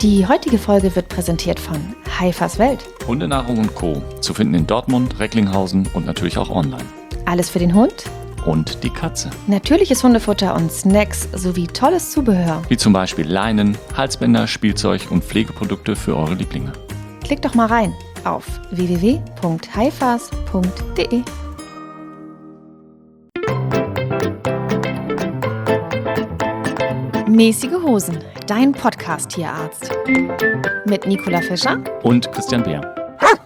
Die heutige Folge wird präsentiert von Haifas Welt. Hundenahrung und Co. zu finden in Dortmund, Recklinghausen und natürlich auch online. Alles für den Hund, Und die Katze. natürliches Hundefutter und Snacks sowie tolles Zubehör. Wie zum Beispiel Leinen, Halsbänder, Spielzeug und Pflegeprodukte für eure Lieblinge. Klick doch mal rein auf www.haifas.de. Mäßige Hosen, dein Podcast-Tierarzt. Mit Nicola Fischer. Und Christian Beer.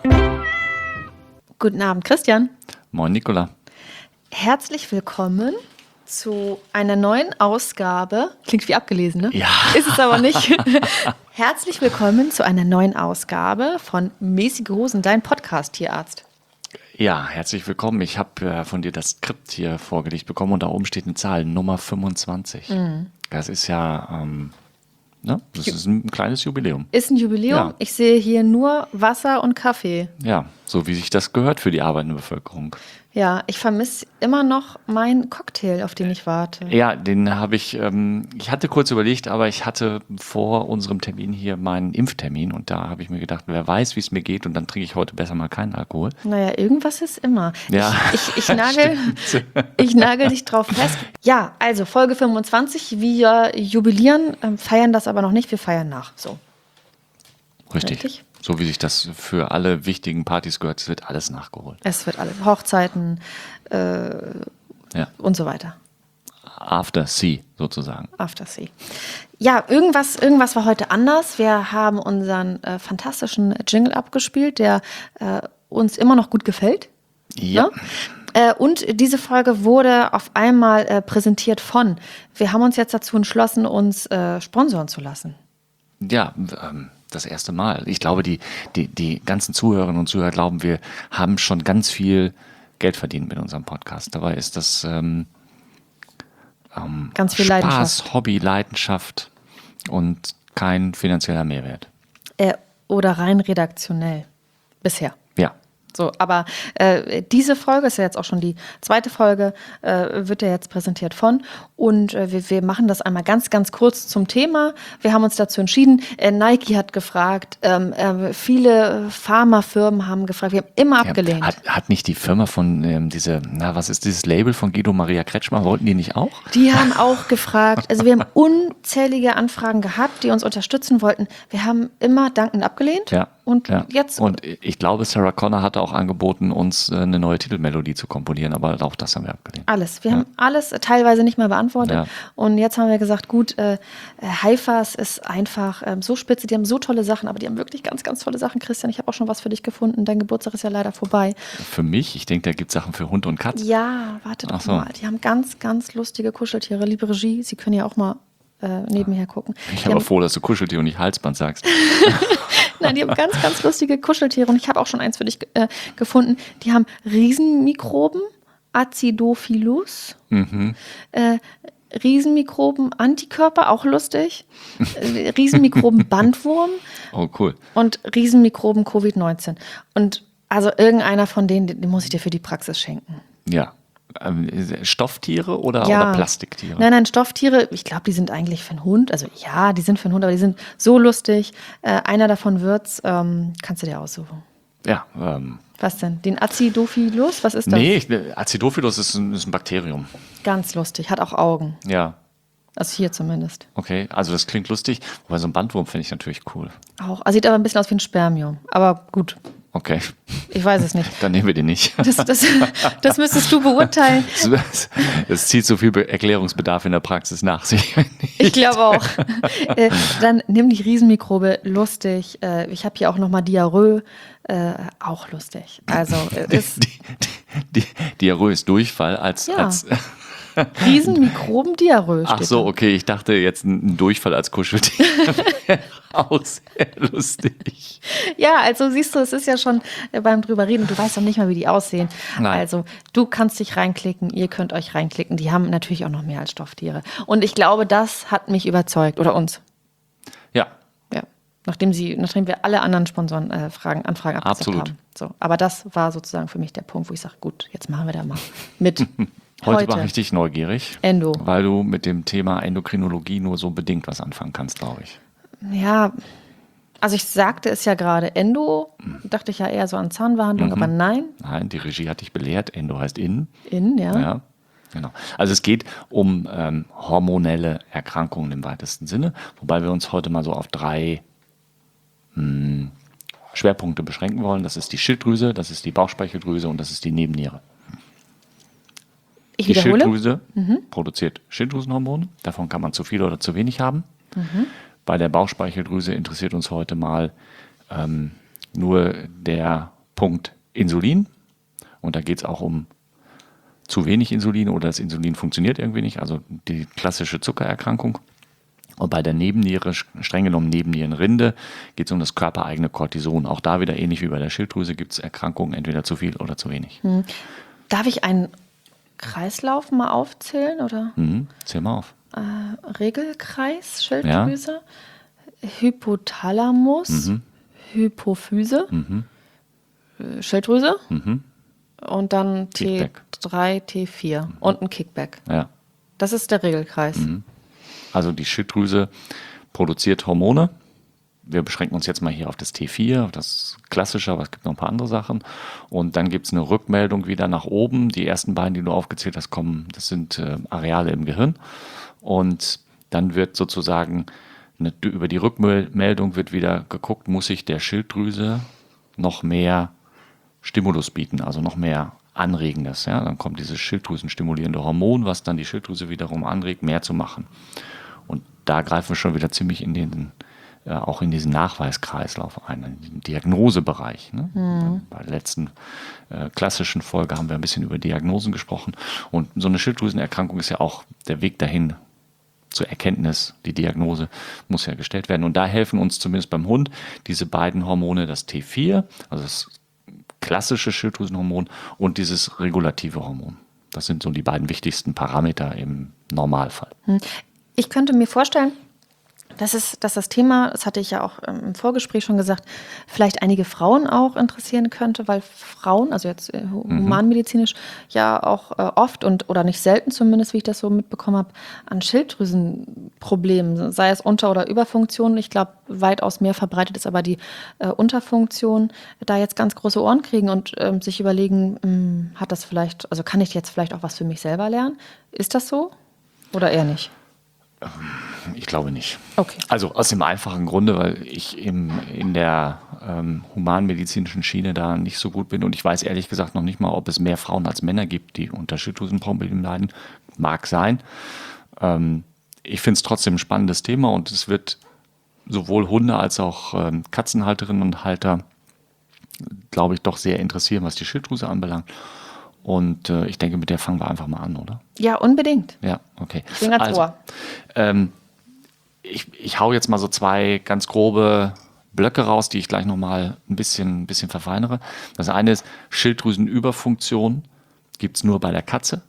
Guten Abend, Christian. Moin Nicola. Herzlich willkommen zu einer neuen Ausgabe. Klingt wie abgelesen, ne? Ja. Ist es aber nicht. Herzlich willkommen zu einer neuen Ausgabe von Mäßige Hosen, dein Podcast-Tierarzt. Ja, herzlich willkommen. Ich habe von dir das Skript hier vorgelegt bekommen und da oben steht eine Zahl, Nummer 25. Das ist ja, das ist ein kleines Jubiläum. Ist ein Jubiläum. Ja. Ich sehe hier nur Wasser und Kaffee. Ja, so wie sich das gehört für die arbeitende Bevölkerung. Ja, ich vermisse immer noch meinen Cocktail, auf den ich warte. Ja, den habe ich hatte kurz überlegt, aber ich hatte vor unserem Termin hier meinen Impftermin und da habe ich mir gedacht, wer weiß, wie es mir geht und dann trinke ich heute besser mal keinen Alkohol. Naja, irgendwas ist immer. Ja. Ich nagel dich drauf fest. Ja, also Folge 25. Wir jubilieren, feiern das aber noch nicht. Wir feiern nach. So. Richtig. So wie sich das für alle wichtigen Partys gehört, es wird alles nachgeholt. Es wird alles. Hochzeiten und so weiter. After Sea sozusagen. After Sea. Ja, irgendwas war heute anders. Wir haben unseren fantastischen Jingle abgespielt, der uns immer noch gut gefällt. Ja. Ne? Und diese Folge wurde auf einmal präsentiert von. Wir haben uns jetzt dazu entschlossen, uns sponsoren zu lassen. Ja, das erste Mal. Ich glaube, die ganzen Zuhörerinnen und Zuhörer glauben, wir haben schon ganz viel Geld verdient mit unserem Podcast. Dabei ist das ganz viel Spaß, Leidenschaft. Hobby, Leidenschaft und kein finanzieller Mehrwert. Oder rein redaktionell. Bisher. Ja. So, aber diese Folge ist ja jetzt auch schon die zweite Folge, wird ja jetzt präsentiert von. Und wir machen das einmal ganz, ganz kurz zum Thema. Wir haben uns dazu entschieden. Nike hat gefragt, viele Pharmafirmen haben gefragt. Wir haben immer abgelehnt. Hat nicht die Firma von was ist dieses Label von Guido Maria Kretschmer, wollten die nicht auch? Die haben auch gefragt. Also wir haben unzählige Anfragen gehabt, die uns unterstützen wollten. Wir haben immer dankend abgelehnt. Ja. Und jetzt. Und ich glaube, Sarah Connor hatte auch angeboten, uns eine neue Titelmelodie zu komponieren, aber auch das haben wir abgelehnt. Alles. Wir haben alles teilweise nicht mehr beantwortet. Ja. Und jetzt haben wir gesagt, gut, Haifas ist einfach so spitze, die haben so tolle Sachen, aber die haben wirklich ganz, ganz tolle Sachen. Christian, ich habe auch schon was für dich gefunden. Dein Geburtstag ist ja leider vorbei. Für mich? Ich denke, da gibt es Sachen für Hund und Katze. Ja, warte doch Ach so. mal. Die haben ganz, ganz lustige Kuscheltiere. Liebe Regie, Sie können ja auch mal nebenher gucken. Ich bin aber froh, dass du Kuscheltier und nicht Halsband sagst. Nein, die haben ganz, ganz lustige Kuscheltiere und ich habe auch schon eins für dich gefunden. Die haben Riesenmikroben, Acidophilus, Riesenmikroben, Antikörper, auch lustig, Riesenmikroben, Bandwurm Oh, cool. und Riesenmikroben, Covid-19. Und also irgendeiner von denen, den muss ich dir für die Praxis schenken. Ja. Stofftiere oder Plastiktiere? Nein, Stofftiere, ich glaube, die sind eigentlich für einen Hund. Also ja, die sind für einen Hund, aber die sind so lustig. Einer davon wird's, kannst du dir aussuchen. Ja. Was denn? Den Acidophilus? Was ist das? Nee, Acidophilus ist ein Bakterium. Ganz lustig, hat auch Augen. Ja. Also hier zumindest. Okay, also das klingt lustig. Wobei so ein Bandwurm finde ich natürlich cool. Auch. Also sieht aber ein bisschen aus wie ein Spermium. Aber gut, Okay, ich weiß es nicht. dann nehmen wir den nicht. Das müsstest du beurteilen. Das zieht so viel Erklärungsbedarf in der Praxis nach sich. Ich glaube auch. Dann nimm die Riesenmikrobe, lustig. Ich habe hier auch nochmal Diarrhoe, auch lustig. Also ist Die Diarrhoe ist Durchfall als Riesenmikroben-Diarrhoe. Ach so, okay, ich dachte jetzt ein Durchfall als Kuscheltier. Auch sehr lustig. Ja, also siehst du, es ist ja schon beim drüber reden, du weißt doch nicht mal, wie die aussehen. Nein. Also du kannst dich reinklicken, ihr könnt euch reinklicken. Die haben natürlich auch noch mehr als Stofftiere. Und ich glaube, das hat mich überzeugt, oder uns. Ja. Ja, nachdem wir alle anderen Sponsoren Anfragen abgesagt Absolut. haben. So, aber das war sozusagen für mich der Punkt, wo ich sage, gut, jetzt machen wir da mal mit. Heute mache ich dich neugierig, Endo. weil du mit dem Thema Endokrinologie nur so bedingt was anfangen kannst, glaube ich. Ja, Also ich sagte es ja gerade, Endo, dachte ich ja eher so an Zahnbehandlung, aber nein, Nein, die Regie hat dich belehrt. Endo heißt innen. innen, ja. Ja, genau. Also es geht um hormonelle Erkrankungen im weitesten Sinne, wobei wir uns heute mal so auf 3 Schwerpunkte beschränken wollen. Das ist die Schilddrüse, das ist die Bauchspeicheldrüse und das ist die Nebenniere. Ich Die wiederhole. Schilddrüse produziert Schilddrüsenhormone. Davon kann man zu viel oder zu wenig haben. Bei der Bauchspeicheldrüse interessiert uns heute mal nur der Punkt Insulin. Und da geht es auch um zu wenig Insulin oder das Insulin funktioniert irgendwie nicht. Also die klassische Zuckererkrankung. Und bei der Nebenniere, streng genommen Nebennierenrinde, geht es um das körpereigene Cortison. Auch da wieder ähnlich wie bei der Schilddrüse gibt es Erkrankungen, entweder zu viel oder zu wenig. Darf ich einen Kreislauf mal aufzählen oder Zähl mal auf. Regelkreis, Schilddrüse, Hypothalamus, Hypophyse, Schilddrüse und dann Kickback. T3, T4 und ein Kickback. Ja. Das ist der Regelkreis. Also die Schilddrüse produziert Hormone. Wir beschränken uns jetzt mal hier auf das T4, auf das Klassische, aber es gibt noch ein paar andere Sachen. Und dann gibt es eine Rückmeldung wieder nach oben. Die ersten beiden, die du aufgezählt hast, das sind Areale im Gehirn. Und dann wird sozusagen über die Rückmeldung wird wieder geguckt, muss ich der Schilddrüse noch mehr Stimulus bieten, also noch mehr Anregendes. Ja? Dann kommt dieses schilddrüsenstimulierende Hormon, was dann die Schilddrüse wiederum anregt, mehr zu machen. Und da greifen wir schon wieder ziemlich auch in diesen Nachweiskreislauf ein, in den Diagnosebereich. Ne? Bei der letzten klassischen Folge haben wir ein bisschen über Diagnosen gesprochen. Und so eine Schilddrüsenerkrankung ist ja auch der Weg dahin zur Erkenntnis. Die Diagnose muss ja gestellt werden. Und da helfen uns zumindest beim Hund diese beiden Hormone, das T4, also das klassische Schilddrüsenhormon und dieses regulative Hormon. Das sind so die beiden wichtigsten Parameter im Normalfall. Ich könnte mir vorstellen, dass das Thema, das hatte ich ja auch im Vorgespräch schon gesagt, vielleicht einige Frauen auch interessieren könnte, weil Frauen, also jetzt humanmedizinisch, ja auch oft oder nicht selten zumindest, wie ich das so mitbekommen habe, an Schilddrüsenproblemen, sei es Unter- oder Überfunktion. Ich glaube, weitaus mehr verbreitet ist aber die Unterfunktion, da jetzt ganz große Ohren kriegen und sich überlegen, hat das vielleicht, also kann ich jetzt vielleicht auch was für mich selber lernen? Ist das so oder eher nicht? Ich glaube nicht. Okay. Also aus dem einfachen Grunde, weil ich in der humanmedizinischen Schiene da nicht so gut bin und ich weiß ehrlich gesagt noch nicht mal, ob es mehr Frauen als Männer gibt, die unter Schilddrüsenproblemen leiden. Mag sein. Ich finde es trotzdem ein spannendes Thema und es wird sowohl Hunde als auch Katzenhalterinnen und Halter, glaube ich, doch sehr interessieren, was die Schilddrüse anbelangt. Und ich denke, mit der fangen wir einfach mal an, oder? Ja, unbedingt. Ja, okay. Ich bin ganz Ohr. Ich hau jetzt mal so 2 ganz grobe Blöcke raus, die ich gleich nochmal ein bisschen verfeinere. Das eine ist, Schilddrüsenüberfunktion gibt es nur bei der Katze.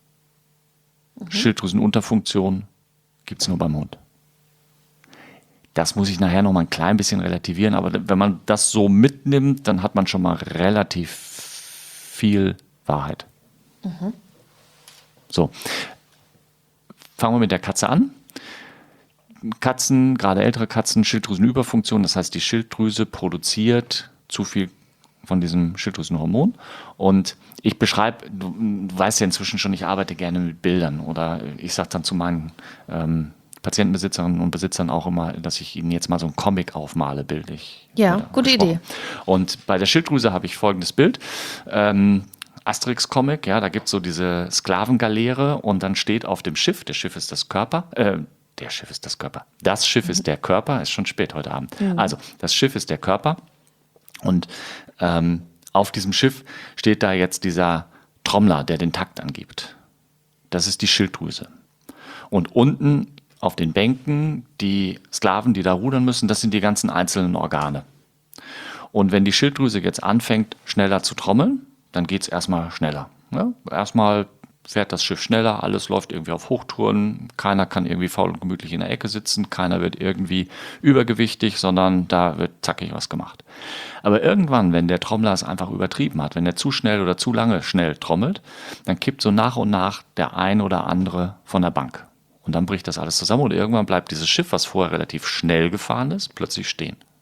Schilddrüsenunterfunktion gibt es nur beim Hund. Das muss ich nachher nochmal ein klein bisschen relativieren, aber wenn man das so mitnimmt, dann hat man schon mal relativ viel Wahrheit. So, fangen wir mit der Katze an. Katzen, gerade ältere Katzen, Schilddrüsenüberfunktion, das heißt, die Schilddrüse produziert zu viel von diesem Schilddrüsenhormon. Und ich beschreibe, du weißt ja inzwischen schon, ich arbeite gerne mit Bildern oder ich sage dann zu meinen Patientenbesitzerinnen und Besitzern auch immer, dass ich ihnen jetzt mal so einen Comic aufmale, bildlich. Ja, gute Idee. Und bei der Schilddrüse habe ich folgendes Bild. Asterix-Comic, ja, da gibt es so diese Sklavengaleere und dann steht auf dem Schiff, das Schiff ist das Körper, das Schiff ist der Körper, ist schon spät heute Abend. Also, das Schiff ist der Körper und auf diesem Schiff steht da jetzt dieser Trommler, der den Takt angibt. Das ist die Schilddrüse. Und unten auf den Bänken, die Sklaven, die da rudern müssen, das sind die ganzen einzelnen Organe. Und wenn die Schilddrüse jetzt anfängt, schneller zu trommeln, dann geht es erstmal schneller. Ja? Erstmal fährt das Schiff schneller, alles läuft irgendwie auf Hochtouren, keiner kann irgendwie faul und gemütlich in der Ecke sitzen, keiner wird irgendwie übergewichtig, sondern da wird zackig was gemacht. Aber irgendwann, wenn der Trommler es einfach übertrieben hat, wenn er zu schnell oder zu lange schnell trommelt, dann kippt so nach und nach der ein oder andere von der Bank. Und dann bricht das alles zusammen und irgendwann bleibt dieses Schiff, was vorher relativ schnell gefahren ist, plötzlich stehen.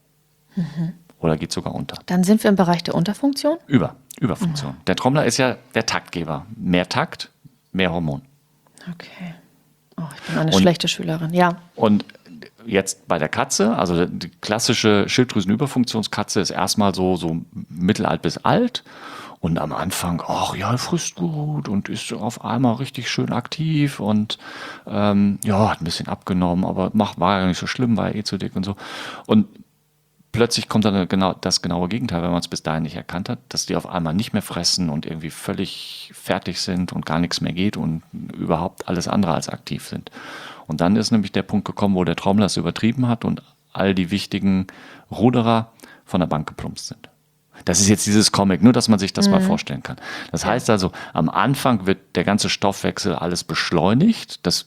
Oder geht sogar unter. Dann sind wir im Bereich der Unterfunktion. Überfunktion. Der Trommler ist ja der Taktgeber. Mehr Takt, mehr Hormon. Okay. Oh, ich bin eine schlechte Schülerin, ja. Und jetzt bei der Katze, also die klassische Schilddrüsenüberfunktionskatze ist erstmal so mittelalt bis alt. Und am Anfang, ach ja, frisst gut und ist auf einmal richtig schön aktiv und hat ein bisschen abgenommen, aber war ja nicht so schlimm, war ja eh zu dick und so. Und plötzlich kommt dann das genaue Gegenteil, wenn man es bis dahin nicht erkannt hat, dass die auf einmal nicht mehr fressen und irgendwie völlig fertig sind und gar nichts mehr geht und überhaupt alles andere als aktiv sind. Und dann ist nämlich der Punkt gekommen, wo der Trommler es übertrieben hat und all die wichtigen Ruderer von der Bank geplumpst sind. Das ist jetzt dieses Comic, nur dass man sich das mal vorstellen kann. Das heißt also, am Anfang wird der ganze Stoffwechsel alles beschleunigt. Das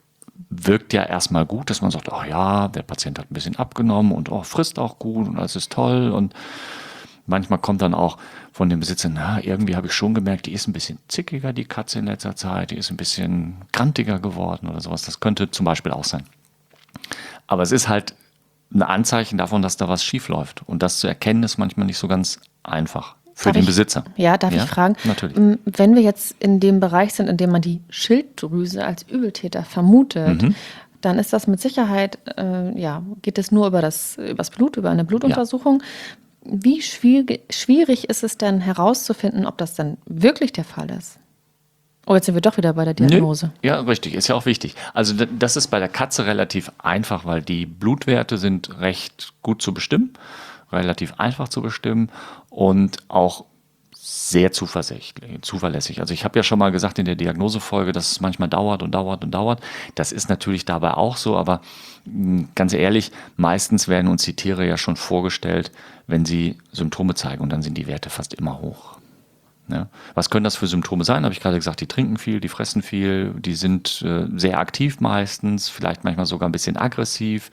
wirkt ja erstmal gut, dass man sagt, ach ja, der Patient hat ein bisschen abgenommen und frisst auch gut und alles ist toll. Und manchmal kommt dann auch von dem Besitzer, irgendwie habe ich schon gemerkt, die ist ein bisschen zickiger, die Katze in letzter Zeit, die ist ein bisschen grantiger geworden oder sowas. Das könnte zum Beispiel auch sein. Aber es ist halt ein Anzeichen davon, dass da was schief läuft. Und das zu erkennen, ist manchmal nicht so ganz einfach für den Besitzer. Ja, darf ich fragen? Natürlich. Wenn wir jetzt in dem Bereich sind, in dem man die Schilddrüse als Übeltäter vermutet, dann ist das mit Sicherheit, geht es nur übers Blut, über eine Blutuntersuchung. Ja. Wie schwierig ist es denn herauszufinden, ob das dann wirklich der Fall ist? Oh, jetzt sind wir doch wieder bei der Diagnose. Nee. Ja, richtig, ist ja auch wichtig. Also das ist bei der Katze relativ einfach, weil die Blutwerte sind recht gut zu bestimmen, relativ einfach zu bestimmen und auch sehr zuverlässig. Also ich habe ja schon mal gesagt in der Diagnosefolge, dass es manchmal dauert und dauert und dauert. Das ist natürlich dabei auch so, aber ganz ehrlich, meistens werden uns die Tiere ja schon vorgestellt, wenn sie Symptome zeigen und dann sind die Werte fast immer hoch. Ja. Was können das für Symptome sein? Habe ich gerade gesagt, die trinken viel, die fressen viel, die sind sehr aktiv meistens, vielleicht manchmal sogar ein bisschen aggressiv.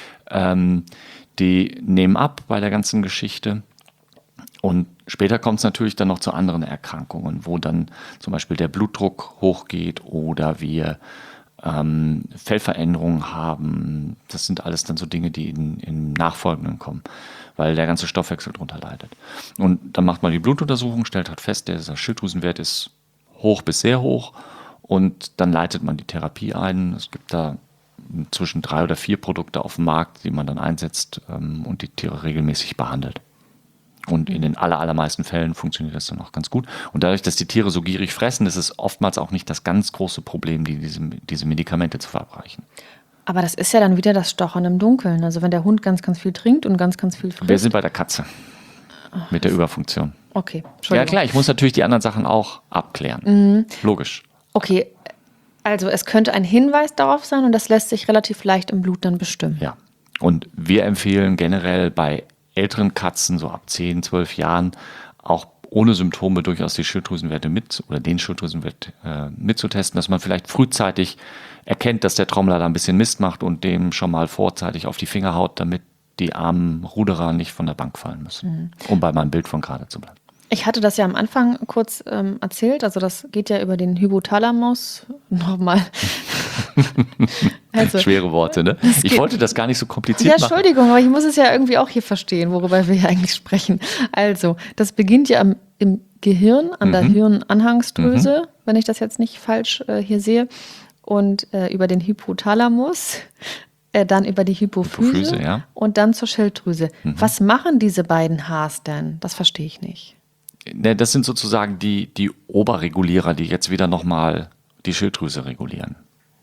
Die nehmen ab bei der ganzen Geschichte. Und später kommt es natürlich dann noch zu anderen Erkrankungen, wo dann zum Beispiel der Blutdruck hochgeht oder wir Fellveränderungen haben. Das sind alles dann so Dinge, die im Nachfolgenden kommen, weil der ganze Stoffwechsel darunter leidet. Und dann macht man die Blutuntersuchung, stellt halt fest, dieser Schilddrüsenwert ist hoch bis sehr hoch und dann leitet man die Therapie ein. Es gibt da zwischen 3 oder 4 Produkte auf dem Markt, die man dann einsetzt und die Tiere regelmäßig behandelt. Und in den allermeisten Fällen funktioniert das dann auch ganz gut. Und dadurch, dass die Tiere so gierig fressen, ist es oftmals auch nicht das ganz große Problem, diese Medikamente zu verabreichen. Aber das ist ja dann wieder das Stochern im Dunkeln. Also wenn der Hund ganz, ganz viel trinkt und ganz, ganz viel frisst. Wir sind bei der Katze mit der Überfunktion. Okay, Ja klar, ich muss natürlich die anderen Sachen auch abklären. Logisch. Okay, also es könnte ein Hinweis darauf sein und das lässt sich relativ leicht im Blut dann bestimmen. Ja, und wir empfehlen generell bei älteren Katzen, so ab 10, 12 Jahren, auch ohne Symptome durchaus die Schilddrüsenwerte den Schilddrüsenwert mitzutesten, dass man vielleicht frühzeitig erkennt, dass der Trommler da ein bisschen Mist macht und dem schon mal vorzeitig auf die Finger haut, damit die armen Ruderer nicht von der Bank fallen müssen. Um bei meinem Bild von gerade zu bleiben. Ich hatte das ja am Anfang kurz erzählt, also das geht ja über den Hypothalamus. Nochmal. Also, schwere Worte, ne? Ich wollte das gar nicht so kompliziert machen. Ja, Entschuldigung, aber ich muss es ja irgendwie auch hier verstehen, worüber wir hier eigentlich sprechen. Also, das beginnt ja im Gehirn, an der Hirnanhangsdrüse, wenn ich das jetzt nicht falsch hier sehe, und über den Hypothalamus, dann über die Hypophyse ja. Und dann zur Schilddrüse. Was machen diese beiden Hs denn? Das verstehe ich nicht. Das sind sozusagen die Oberregulierer, die jetzt wieder nochmal die Schilddrüse regulieren.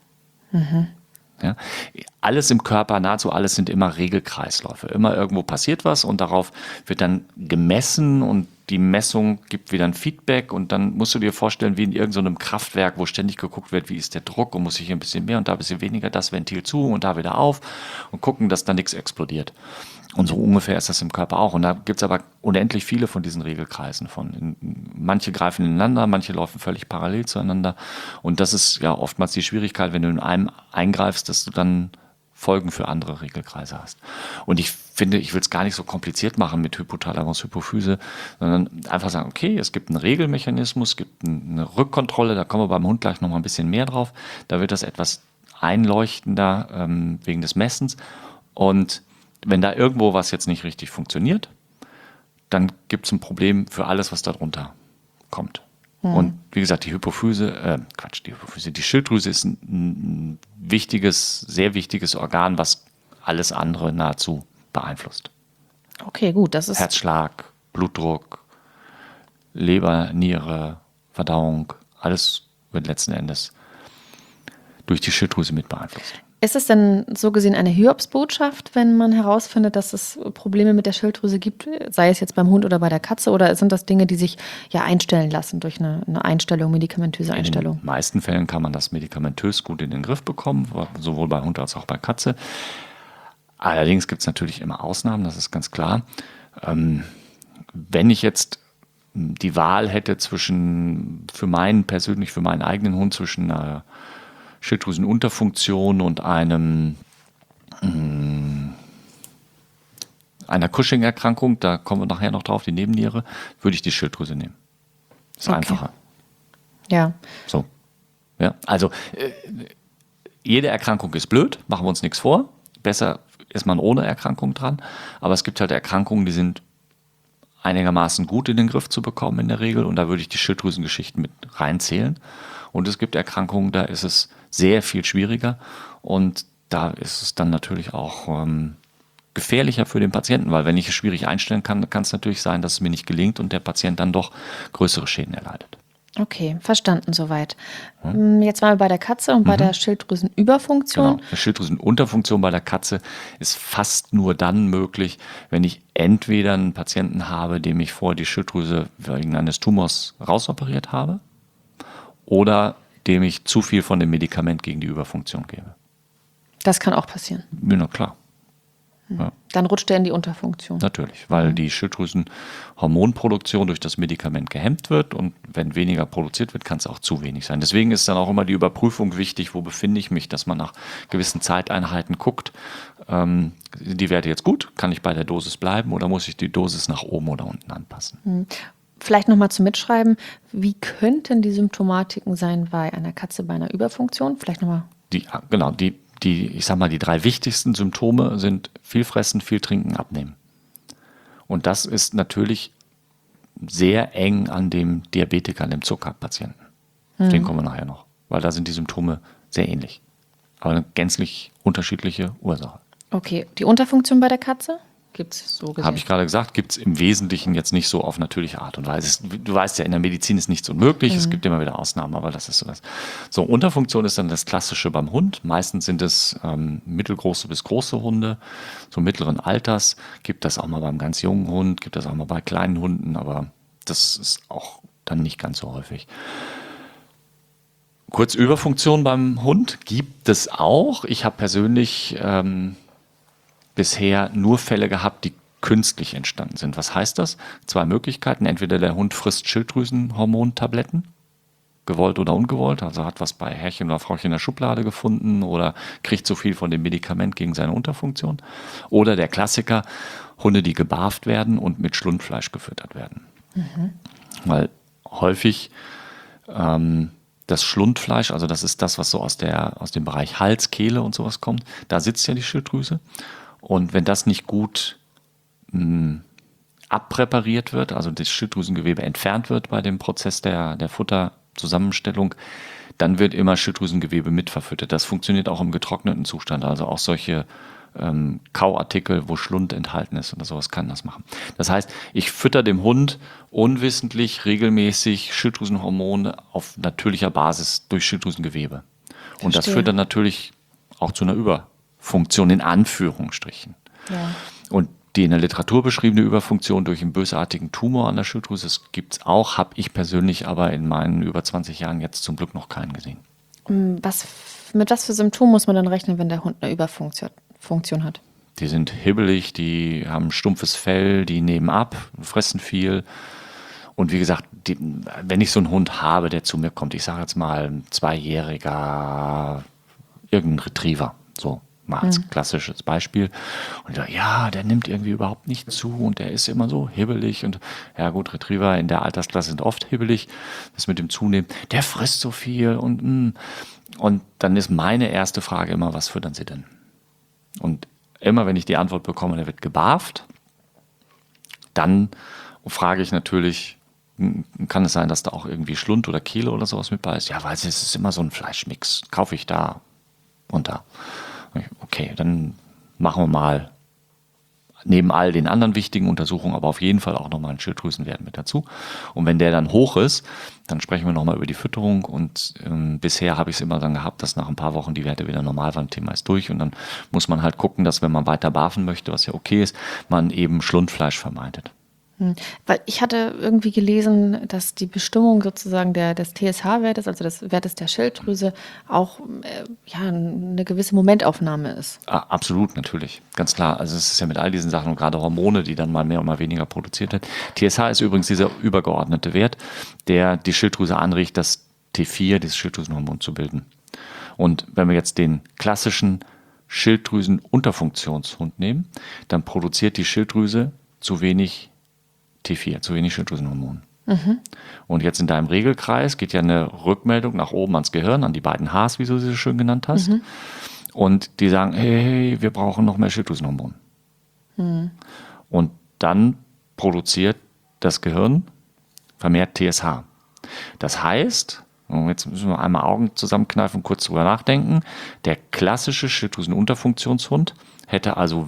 Ja, alles im Körper, nahezu alles sind immer Regelkreisläufe. Immer irgendwo passiert was und darauf wird dann gemessen und die Messung gibt wieder ein Feedback und dann musst du dir vorstellen, wie in irgendeinem Kraftwerk, wo ständig geguckt wird, wie ist der Druck und muss ich hier ein bisschen mehr und da ein bisschen weniger, das Ventil zu und da wieder auf und gucken, dass da nichts explodiert. Und so ungefähr ist das im Körper auch. Und da gibt es aber unendlich viele von diesen Regelkreisen von. Manche greifen ineinander, manche laufen völlig parallel zueinander. Und das ist ja oftmals die Schwierigkeit, wenn du in einem eingreifst, dass du dann Folgen für andere Regelkreise hast. Und ich finde, ich will es gar nicht so kompliziert machen mit Hypothalamus, Hypophyse, sondern einfach sagen, okay, es gibt einen Regelmechanismus, es gibt eine Rückkontrolle, da kommen wir beim Hund gleich nochmal ein bisschen mehr drauf. Da wird das etwas einleuchtender wegen des Messens. Und Wenn da irgendwo was jetzt nicht richtig funktioniert, dann gibt es ein Problem für alles, was darunter kommt. Und wie gesagt, die Schilddrüse ist ein wichtiges, sehr wichtiges Organ, was alles andere nahezu beeinflusst. Okay, gut, das ist Herzschlag, Blutdruck, Leber, Niere, Verdauung, alles wird letzten Endes durch die Schilddrüse mit beeinflusst. Ist es denn so gesehen eine Hiobsbotschaft, wenn man herausfindet, dass es Probleme mit der Schilddrüse gibt, sei es jetzt beim Hund oder bei der Katze, oder sind das Dinge, die sich ja einstellen lassen durch eine Einstellung, medikamentöse Einstellung? In den meisten Fällen kann man das medikamentös gut in den Griff bekommen, sowohl bei Hund als auch bei Katze. Allerdings gibt es natürlich immer Ausnahmen, das ist ganz klar. Wenn ich jetzt die Wahl hätte für meinen eigenen Hund zwischen einer Schilddrüsenunterfunktion und einer Cushing-Erkrankung, da kommen wir nachher noch drauf, die Nebenniere, würde ich die Schilddrüse nehmen. Ist einfacher. Ja. So. Ja, also jede Erkrankung ist blöd, machen wir uns nichts vor. Besser ist man ohne Erkrankung dran. Aber es gibt halt Erkrankungen, die sind einigermaßen gut in den Griff zu bekommen in der Regel. Und da würde ich die Schilddrüsengeschichten mit reinzählen. Und es gibt Erkrankungen, da ist es sehr viel schwieriger. Und da ist es dann natürlich auch gefährlicher für den Patienten, weil wenn ich es schwierig einstellen kann, kann es natürlich sein, dass es mir nicht gelingt und der Patient dann doch größere Schäden erleidet. Okay, verstanden soweit. Jetzt waren wir bei der Katze und bei der Schilddrüsenüberfunktion. Genau. Eine Schilddrüsenunterfunktion bei der Katze ist fast nur dann möglich, wenn ich entweder einen Patienten habe, dem ich vorher die Schilddrüse wegen eines Tumors rausoperiert habe, oder dem ich zu viel von dem Medikament gegen die Überfunktion gebe. Das kann auch passieren. Ja, na klar. Ja. Dann rutscht er in die Unterfunktion. Natürlich, weil die Schilddrüsenhormonproduktion durch das Medikament gehemmt wird und wenn weniger produziert wird, kann es auch zu wenig sein. Deswegen ist dann auch immer die Überprüfung wichtig, wo befinde ich mich, dass man nach gewissen Zeiteinheiten guckt, sind die Werte jetzt gut, kann ich bei der Dosis bleiben oder muss ich die Dosis nach oben oder unten anpassen? Vielleicht nochmal zum Mitschreiben, wie könnten die Symptomatiken sein bei einer Katze bei einer Überfunktion? Vielleicht nochmal. Ich sag mal, die 3 wichtigsten Symptome sind viel fressen, viel trinken, abnehmen. Und das ist natürlich sehr eng an dem Diabetiker, an dem Zuckerpatienten. Auf den kommen wir nachher noch, weil da sind die Symptome sehr ähnlich. Aber eine gänzlich unterschiedliche Ursache. Okay, die Unterfunktion bei der Katze? Gibt es so gesehen? Habe ich gerade gesagt, gibt es im Wesentlichen jetzt nicht so auf natürliche Art und Weise. Du weißt ja, in der Medizin ist nichts unmöglich, es gibt immer wieder Ausnahmen, aber das ist so das. So, Unterfunktion ist dann das Klassische beim Hund. Meistens sind es mittelgroße bis große Hunde, so mittleren Alters. Gibt das auch mal beim ganz jungen Hund, gibt das auch mal bei kleinen Hunden, aber das ist auch dann nicht ganz so häufig. Kurz Überfunktion beim Hund gibt es auch. Ich habe persönlich bisher nur Fälle gehabt, die künstlich entstanden sind. Was heißt das? 2 Möglichkeiten. Entweder der Hund frisst Schilddrüsenhormontabletten, gewollt oder ungewollt, also hat was bei Herrchen oder Frauchen in der Schublade gefunden oder kriegt zu viel von dem Medikament gegen seine Unterfunktion. Oder der Klassiker, Hunde, die gebarft werden und mit Schlundfleisch gefüttert werden. Weil häufig das Schlundfleisch, also das ist das, was so aus dem Bereich Hals, Kehle und sowas kommt, da sitzt ja die Schilddrüse. Und wenn das nicht gut abpräpariert wird, also das Schilddrüsengewebe entfernt wird bei dem Prozess der Futterzusammenstellung, dann wird immer Schilddrüsengewebe mitverfüttert. Das funktioniert auch im getrockneten Zustand, also auch solche Kauartikel, wo Schlund enthalten ist oder sowas, kann das machen. Das heißt, ich fütter dem Hund unwissentlich regelmäßig Schilddrüsenhormone auf natürlicher Basis durch Schilddrüsengewebe. Und das führt dann natürlich auch zu einer Überfunktion in Anführungsstrichen. Ja. Und die in der Literatur beschriebene Überfunktion durch einen bösartigen Tumor an der Schilddrüse, das gibt es auch, habe ich persönlich aber in meinen über 20 Jahren jetzt zum Glück noch keinen gesehen. Mit was für Symptomen muss man dann rechnen, wenn der Hund eine Überfunktion hat? Die sind hibbelig, die haben stumpfes Fell, die nehmen ab, fressen viel. Und wie gesagt, wenn ich so einen Hund habe, der zu mir kommt, ich sage jetzt mal ein 2-jähriger, irgendein Retriever, so mal als klassisches Beispiel. Und ich sage, ja, der nimmt irgendwie überhaupt nicht zu und der ist immer so hibbelig. Und ja gut, Retriever in der Altersklasse sind oft hibbelig, das mit dem Zunehmen, der frisst so viel und dann ist meine erste Frage immer, was füttern Sie denn? Und Immer wenn ich die Antwort bekomme, der wird gebarft, dann frage ich natürlich, kann es sein, dass da auch irgendwie Schlund oder Kehle oder sowas mit bei ist? Ja, weil es ist immer so ein Fleischmix. Kaufe ich da und da. Okay, dann machen wir mal neben all den anderen wichtigen Untersuchungen aber auf jeden Fall auch nochmal einen Schilddrüsenwert mit dazu. Und wenn der dann hoch ist, dann sprechen wir nochmal über die Fütterung. Und bisher habe ich es immer dann gehabt, dass nach ein paar Wochen die Werte wieder normal waren, Thema ist durch. Und dann muss man halt gucken, dass wenn man weiter barfen möchte, was ja okay ist, man eben Schlundfleisch vermeidet. Weil ich hatte irgendwie gelesen, dass die Bestimmung sozusagen des TSH-Wertes, also des Wertes der Schilddrüse, auch eine gewisse Momentaufnahme ist. Absolut, natürlich. Ganz klar. Also es ist ja mit all diesen Sachen und gerade Hormone, die dann mal mehr und mal weniger produziert werden. TSH ist übrigens dieser übergeordnete Wert, der die Schilddrüse anregt, das T4, dieses Schilddrüsenhormon, zu bilden. Und wenn wir jetzt den klassischen Schilddrüsenunterfunktionshund nehmen, dann produziert die Schilddrüse zu wenig T4, zu wenig Schilddrüsenhormon. Und jetzt in deinem Regelkreis geht ja eine Rückmeldung nach oben ans Gehirn, an die beiden Hs, wie du sie so schön genannt hast. Und die sagen, hey, wir brauchen noch mehr Schilddrüsenhormon. Und dann produziert das Gehirn vermehrt TSH. Das heißt, und jetzt müssen wir einmal Augen zusammenkneifen und kurz drüber nachdenken, der klassische Schilddrüsenunterfunktionshund hätte also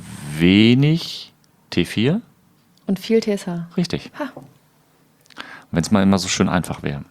wenig T4. Und viel TSH. Richtig. Ha. Wenn es mal immer so schön einfach wäre.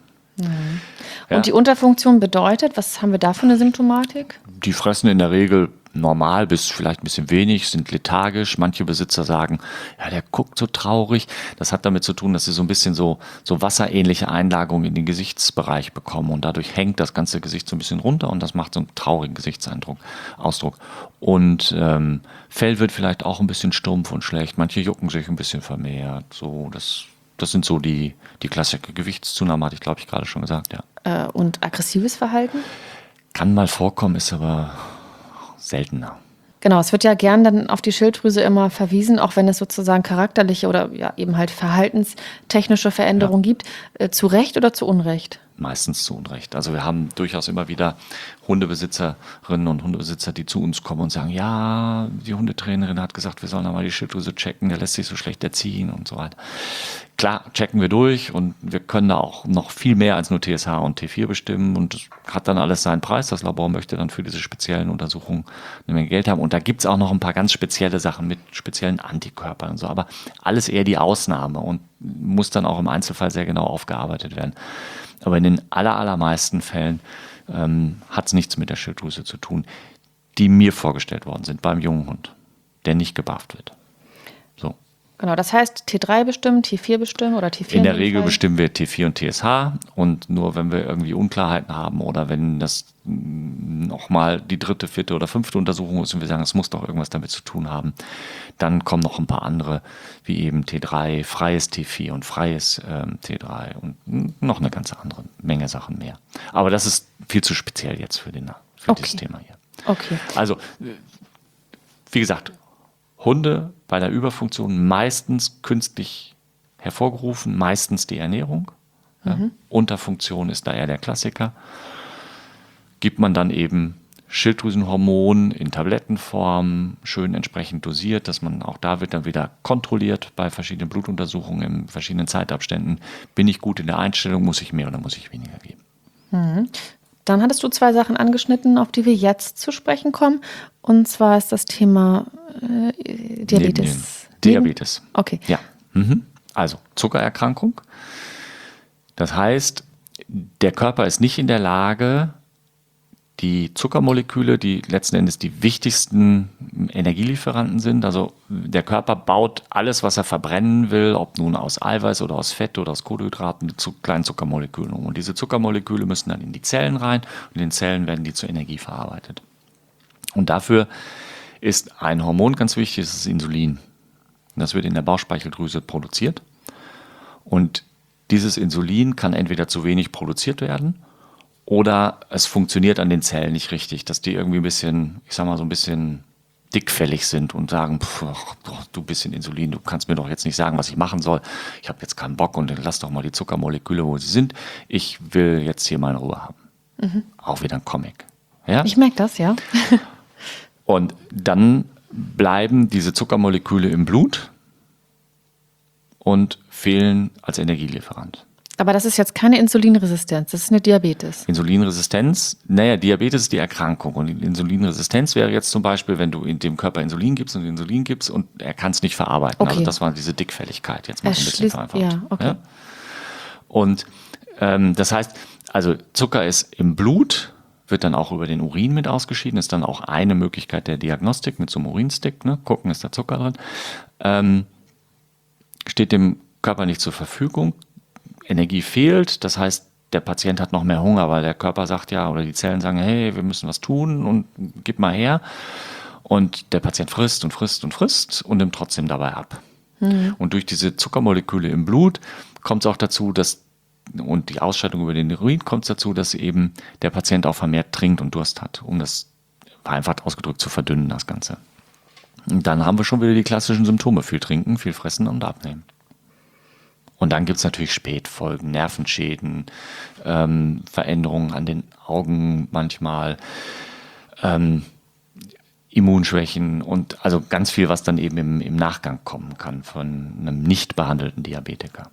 Ja. Und die Unterfunktion bedeutet, was haben wir da für eine Symptomatik? Die fressen in der Regel normal bis vielleicht ein bisschen wenig, sind lethargisch. Manche Besitzer sagen, ja, der guckt so traurig. Das hat damit zu tun, dass sie so ein bisschen so wasserähnliche Einlagerungen in den Gesichtsbereich bekommen und dadurch hängt das ganze Gesicht so ein bisschen runter und das macht so einen traurigen Ausdruck. Und Fell wird vielleicht auch ein bisschen stumpf und schlecht. Manche jucken sich ein bisschen vermehrt. So, das sind so die Klassiker. Gewichtszunahme hatte ich, glaube ich, gerade schon gesagt, ja. Und aggressives Verhalten? Kann mal vorkommen, ist aber seltener. Genau, es wird ja gern dann auf die Schilddrüse immer verwiesen, auch wenn es sozusagen charakterliche oder ja eben halt verhaltenstechnische Veränderungen gibt. Zu Recht oder zu Unrecht? Meistens zu Unrecht. Also wir haben durchaus immer wieder Hundebesitzerinnen und Hundebesitzer, die zu uns kommen und sagen, ja, die Hundetrainerin hat gesagt, wir sollen da mal die Schilddrüse checken, der lässt sich so schlecht erziehen und so weiter. Klar, checken wir durch und wir können da auch noch viel mehr als nur TSH und T4 bestimmen und das hat dann alles seinen Preis. Das Labor möchte dann für diese speziellen Untersuchungen eine Menge Geld haben und da gibt es auch noch ein paar ganz spezielle Sachen mit speziellen Antikörpern und so, aber alles eher die Ausnahme und muss dann auch im Einzelfall sehr genau aufgearbeitet werden. Aber in den allermeisten Fällen hat es nichts mit der Schilddrüse zu tun, die mir vorgestellt worden sind beim jungen Hund, der nicht gebarft wird. So. Genau, das heißt T3 bestimmen, T4 bestimmen oder T4? In der Regel bestimmen wir T4 und TSH und nur wenn wir irgendwie Unklarheiten haben oder wenn das nochmal die 3., 4. oder 5. Untersuchung ist und wir sagen, es muss doch irgendwas damit zu tun haben, dann kommen noch ein paar andere, wie eben T3, freies T4 und freies T3 und noch eine ganze andere Menge Sachen mehr. Aber das ist viel zu speziell jetzt für dieses Thema hier. Okay. Also, wie gesagt, Hunde bei der Überfunktion meistens künstlich hervorgerufen, meistens die Ernährung. Ja. Unterfunktion ist da eher der Klassiker. Gibt man dann eben Schilddrüsenhormon in Tablettenform, schön entsprechend dosiert, dass man auch da wird dann wieder kontrolliert bei verschiedenen Blutuntersuchungen in verschiedenen Zeitabständen. Bin ich gut in der Einstellung, muss ich mehr oder muss ich weniger geben? Dann hattest du 2 Sachen angeschnitten, auf die wir jetzt zu sprechen kommen. Und zwar ist das Thema Diabetes. Diabetes. Okay. Ja. Also Zuckererkrankung. Das heißt, der Körper ist nicht in der Lage, die Zuckermoleküle, die letzten Endes die wichtigsten Energielieferanten sind. Also der Körper baut alles, was er verbrennen will, ob nun aus Eiweiß oder aus Fett oder aus Kohlenhydraten, zu kleinen Zuckermolekülen um. Und diese Zuckermoleküle müssen dann in die Zellen rein und in den Zellen werden die zur Energie verarbeitet. Und dafür ist ein Hormon ganz wichtig, das ist Insulin. Das wird in der Bauchspeicheldrüse produziert. Und dieses Insulin kann entweder zu wenig produziert werden oder es funktioniert an den Zellen nicht richtig, dass die irgendwie ein bisschen, ich sag mal so ein bisschen dickfällig sind und sagen, du bisschen Insulin, du kannst mir doch jetzt nicht sagen, was ich machen soll. Ich habe jetzt keinen Bock und lass doch mal die Zuckermoleküle, wo sie sind. Ich will jetzt hier mal in Ruhe haben. Auch wieder ein Comic. Ja? Ich merke das, ja. Und dann bleiben diese Zuckermoleküle im Blut und fehlen als Energielieferant. Aber das ist jetzt keine Insulinresistenz, das ist eine Diabetes. Insulinresistenz, Diabetes ist die Erkrankung. Und Insulinresistenz wäre jetzt zum Beispiel, wenn du in dem Körper Insulin gibst und er kann es nicht verarbeiten. Okay. Also das war diese Dickfälligkeit, jetzt mal so ein bisschen vereinfacht. Ja, okay. Ja? Und das heißt, also Zucker ist im Blut, wird dann auch über den Urin mit ausgeschieden, ist dann auch eine Möglichkeit der Diagnostik mit so einem Urinstick, ne? Gucken, ist da Zucker drin. Steht dem Körper nicht zur Verfügung, Energie fehlt, das heißt, der Patient hat noch mehr Hunger, weil der Körper sagt ja, oder die Zellen sagen, hey, wir müssen was tun und gib mal her. Und der Patient frisst und frisst und frisst und nimmt trotzdem dabei ab. Und durch diese Zuckermoleküle im Blut kommt es auch dazu, und die Ausscheidung über den Urin kommt es dazu, dass eben der Patient auch vermehrt trinkt und Durst hat, um das vereinfacht ausgedrückt zu verdünnen, das Ganze. Und dann haben wir schon wieder die klassischen Symptome, viel trinken, viel fressen und abnehmen. Und dann gibt es natürlich Spätfolgen, Nervenschäden, Veränderungen an den Augen manchmal, Immunschwächen und also ganz viel, was dann eben im Nachgang kommen kann von einem nicht behandelten Diabetiker.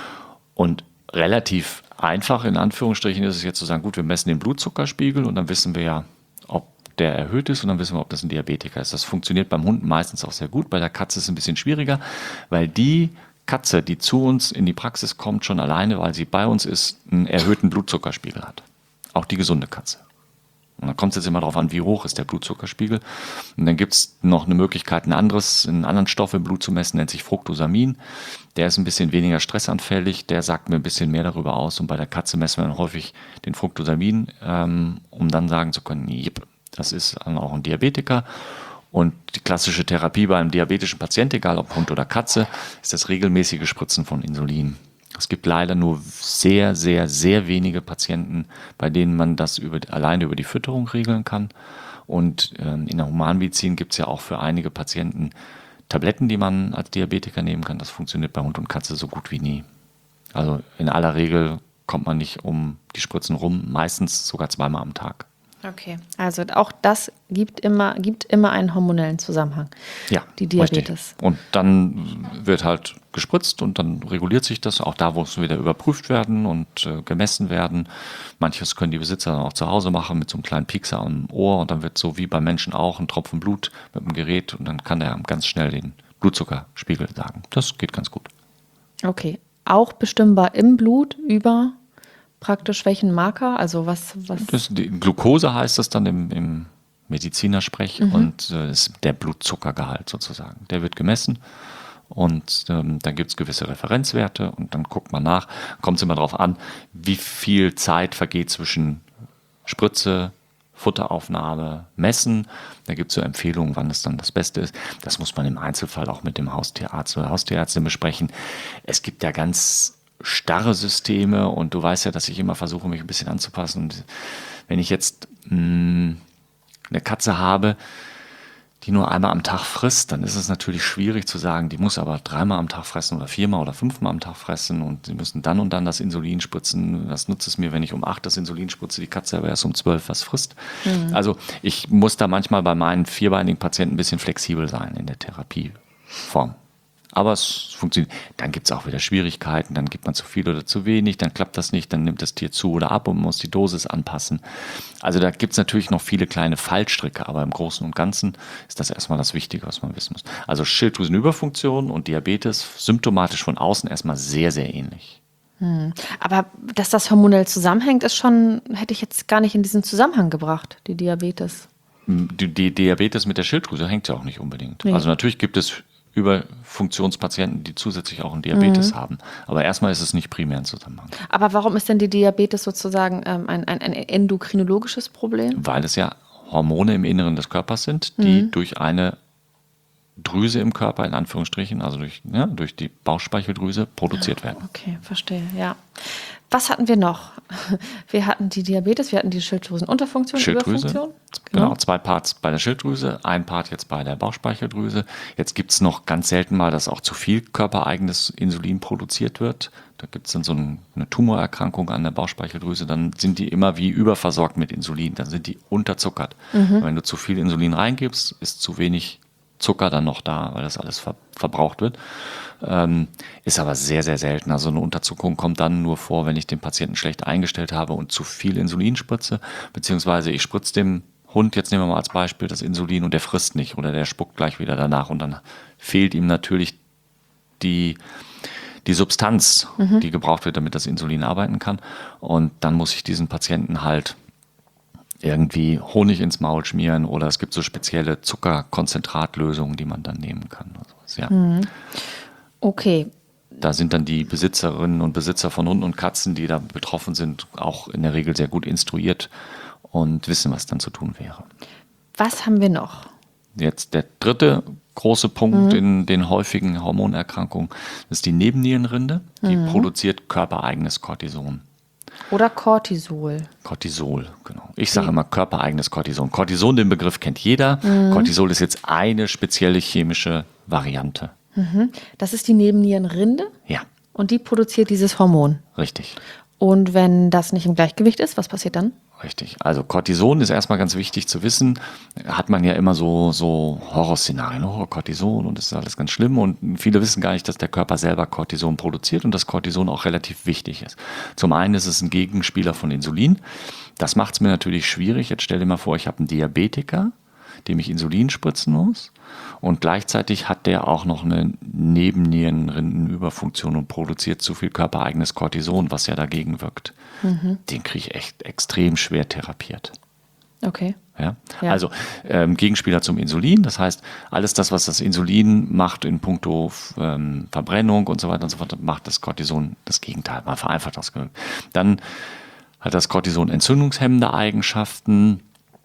Und relativ einfach, in Anführungsstrichen, ist es jetzt zu sagen, gut, wir messen den Blutzuckerspiegel und dann wissen wir ja, ob der erhöht ist und dann wissen wir, ob das ein Diabetiker ist. Das funktioniert beim Hund meistens auch sehr gut, bei der Katze ist es ein bisschen schwieriger, weil die Katze, die zu uns in die Praxis kommt, schon alleine, weil sie bei uns ist, einen erhöhten Blutzuckerspiegel hat. Auch die gesunde Katze. Und dann kommt es jetzt immer darauf an, wie hoch ist der Blutzuckerspiegel. Und dann gibt es noch eine Möglichkeit, einen anderen Stoff im Blut zu messen, nennt sich Fructosamin. Der ist ein bisschen weniger stressanfällig, der sagt mir ein bisschen mehr darüber aus. Und bei der Katze messen wir dann häufig den Fructosamin, um dann sagen zu können, jep, das ist dann auch ein Diabetiker. Und die klassische Therapie bei einem diabetischen Patienten, egal ob Hund oder Katze, ist das regelmäßige Spritzen von Insulin. Es gibt leider nur sehr, sehr, sehr wenige Patienten, bei denen man das alleine über die Fütterung regeln kann. Und in der Humanmedizin gibt es ja auch für einige Patienten Tabletten, die man als Diabetiker nehmen kann. Das funktioniert bei Hund und Katze so gut wie nie. Also in aller Regel kommt man nicht um die Spritzen rum, meistens sogar zweimal am Tag. Okay, also auch das gibt immer einen hormonellen Zusammenhang. Ja, die Diabetes. Richtig. Und dann wird halt gespritzt und dann reguliert sich das, auch da, wo es wieder überprüft werden und gemessen werden. Manches können die Besitzer dann auch zu Hause machen mit so einem kleinen Piekser am Ohr und dann wird so wie beim Menschen auch ein Tropfen Blut mit dem Gerät und dann kann der ganz schnell den Blutzuckerspiegel sagen. Das geht ganz gut. Okay, auch bestimmbar im Blut über praktisch welchen Marker? Also was? Die Glucose heißt das dann im Medizinersprech und ist der Blutzuckergehalt sozusagen. Der wird gemessen und dann gibt es gewisse Referenzwerte und dann guckt man nach. Kommt es immer darauf an, wie viel Zeit vergeht zwischen Spritze, Futteraufnahme, Messen. Da gibt es so Empfehlungen, wann es dann das Beste ist. Das muss man im Einzelfall auch mit dem Haustierarzt oder Haustierärztin besprechen. Es gibt ja ganz starre Systeme und du weißt ja, dass ich immer versuche, mich ein bisschen anzupassen. Und wenn ich jetzt eine Katze habe, die nur einmal am Tag frisst, dann ist es natürlich schwierig zu sagen, die muss aber 3-mal am Tag fressen oder 4-mal oder 5-mal am Tag fressen und sie müssen dann und dann das Insulin spritzen. Was nutzt es mir, wenn ich um 8 das Insulin spritze, die Katze aber erst um 12 was frisst? Also ich muss da manchmal bei meinen vierbeinigen Patienten ein bisschen flexibel sein in der Therapieform. Aber es funktioniert. Dann gibt es auch wieder Schwierigkeiten, dann gibt man zu viel oder zu wenig, dann klappt das nicht, dann nimmt das Tier zu oder ab und man muss die Dosis anpassen. Also da gibt es natürlich noch viele kleine Fallstricke, aber im Großen und Ganzen ist das erstmal das Wichtige, was man wissen muss. Also Schilddrüsenüberfunktion und Diabetes symptomatisch von außen erstmal sehr, sehr ähnlich. Aber dass das hormonell zusammenhängt, ist schon, hätte ich jetzt gar nicht in diesen Zusammenhang gebracht, die Diabetes. Die Diabetes mit der Schilddrüse hängt ja auch nicht unbedingt. Nee. Also natürlich gibt es Überfunktionspatienten, die zusätzlich auch einen Diabetes haben. Aber erstmal ist es nicht primär ein Zusammenhang. Aber warum ist denn die Diabetes sozusagen ein endokrinologisches Problem? Weil es ja Hormone im Inneren des Körpers sind, die durch eine Drüse im Körper, in Anführungsstrichen, also durch die Bauchspeicheldrüse produziert werden. Okay, verstehe, ja. Was hatten wir noch? Wir hatten die Diabetes, wir hatten die Schilddrüsenunterfunktion, Schilddrüse, Überfunktion. genau, 2 Parts bei der Schilddrüse, 1 Part jetzt bei der Bauchspeicheldrüse. Jetzt gibt es noch ganz selten mal, dass auch zu viel körpereigenes Insulin produziert wird. Da gibt es dann so eine Tumorerkrankung an der Bauchspeicheldrüse, dann sind die immer wie überversorgt mit Insulin, dann sind die unterzuckert. Wenn du zu viel Insulin reingibst, ist zu wenig Zucker dann noch da, weil das alles verbraucht wird. Ist aber sehr, sehr selten. Also eine Unterzuckerung kommt dann nur vor, wenn ich den Patienten schlecht eingestellt habe und zu viel Insulin spritze, beziehungsweise ich spritze dem Hund, jetzt nehmen wir mal als Beispiel das Insulin und der frisst nicht oder der spuckt gleich wieder danach und dann fehlt ihm natürlich die Substanz, die gebraucht wird, damit das Insulin arbeiten kann. Und dann muss ich diesen Patienten halt irgendwie Honig ins Maul schmieren oder es gibt so spezielle Zuckerkonzentratlösungen, die man dann nehmen kann. Also, ja. Okay. Da sind dann die Besitzerinnen und Besitzer von Hunden und Katzen, die da betroffen sind, auch in der Regel sehr gut instruiert und wissen, was dann zu tun wäre. Was haben wir noch? Jetzt der dritte große Punkt in den häufigen Hormonerkrankungen ist die Nebennierenrinde. Die produziert körpereigenes Cortison. Oder Cortisol. Cortisol, genau. Ich sage immer körpereigenes Cortison. Cortison, den Begriff kennt jeder. Cortisol ist jetzt eine spezielle chemische Variante. Das ist die Nebennierenrinde Ja, und die produziert dieses Hormon. richtig. Und wenn das nicht im Gleichgewicht ist, was passiert dann? Richtig. Also Cortison ist erstmal ganz wichtig zu wissen. Hat man ja immer so Horrorszenarien, Cortison und das ist alles ganz schlimm. Und viele wissen gar nicht, dass der Körper selber Cortison produziert und dass Cortison auch relativ wichtig ist. Zum einen ist es ein Gegenspieler von Insulin. Das macht es mir natürlich schwierig. Jetzt stell dir mal vor, ich habe einen Diabetiker, dem ich Insulin spritzen muss. Und gleichzeitig hat der auch noch eine Nebennierenrindenüberfunktion und produziert zu viel körpereigenes Cortison, was ja dagegen wirkt. Den kriege ich echt extrem schwer therapiert. Okay. Ja? Ja. Also Gegenspieler zum Insulin, das heißt, alles das, was das Insulin macht in puncto Verbrennung und so weiter und so fort, macht das Cortison das Gegenteil, man vereinfacht das. Dann hat das Cortison entzündungshemmende Eigenschaften,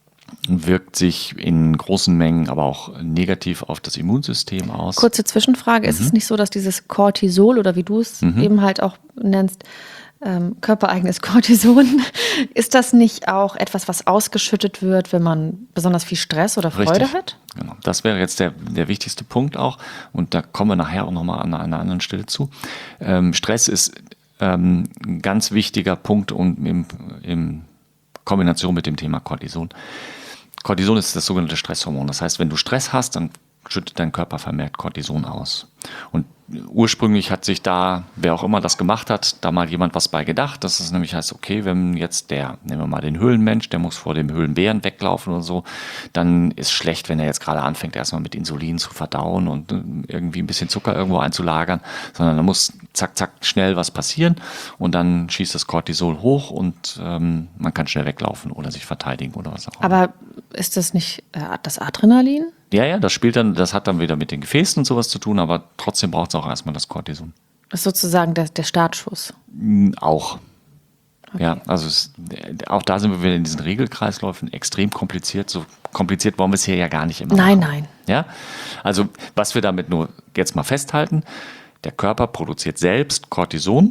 wirkt sich in großen Mengen aber auch negativ auf das Immunsystem aus. Kurze Zwischenfrage. Ist es nicht so, dass dieses Cortisol oder wie du es eben halt auch nennst, körpereigenes Cortison, ist das nicht auch etwas, was ausgeschüttet wird, wenn man besonders viel Stress oder Freude Richtig. hat? Genau. Das wäre jetzt der wichtigste Punkt auch. Und da kommen wir nachher auch nochmal an einer anderen Stelle zu. Stress ist ein ganz wichtiger Punkt und in Kombination mit dem Thema Cortison. Cortison ist das sogenannte Stresshormon. Das heißt, wenn du Stress hast, dann schüttet dein Körper vermehrt Cortison aus. Und ursprünglich hat sich da, wer auch immer das gemacht hat, da mal jemand was bei gedacht, dass es nämlich heißt, okay, wenn jetzt nehmen wir mal den Höhlenmensch, der muss vor dem Höhlenbären weglaufen oder so, dann ist schlecht, wenn er jetzt gerade anfängt, erstmal mit Insulin zu verdauen und irgendwie ein bisschen Zucker irgendwo einzulagern, sondern da muss zack, zack, schnell was passieren und dann schießt das Cortisol hoch und man kann schnell weglaufen oder sich verteidigen oder was auch immer. Aber ist das nicht das Adrenalin? Ja, das hat dann wieder mit den Gefäßen und sowas zu tun, aber trotzdem braucht es auch erstmal das Cortison. Das ist sozusagen der Startschuss. Auch. Okay. Ja, also auch da sind wir wieder in diesen Regelkreisläufen extrem kompliziert. So kompliziert wollen wir es hier ja gar nicht immer Nein, machen. nein. Ja, also was wir damit nur jetzt mal festhalten, der Körper produziert selbst Cortison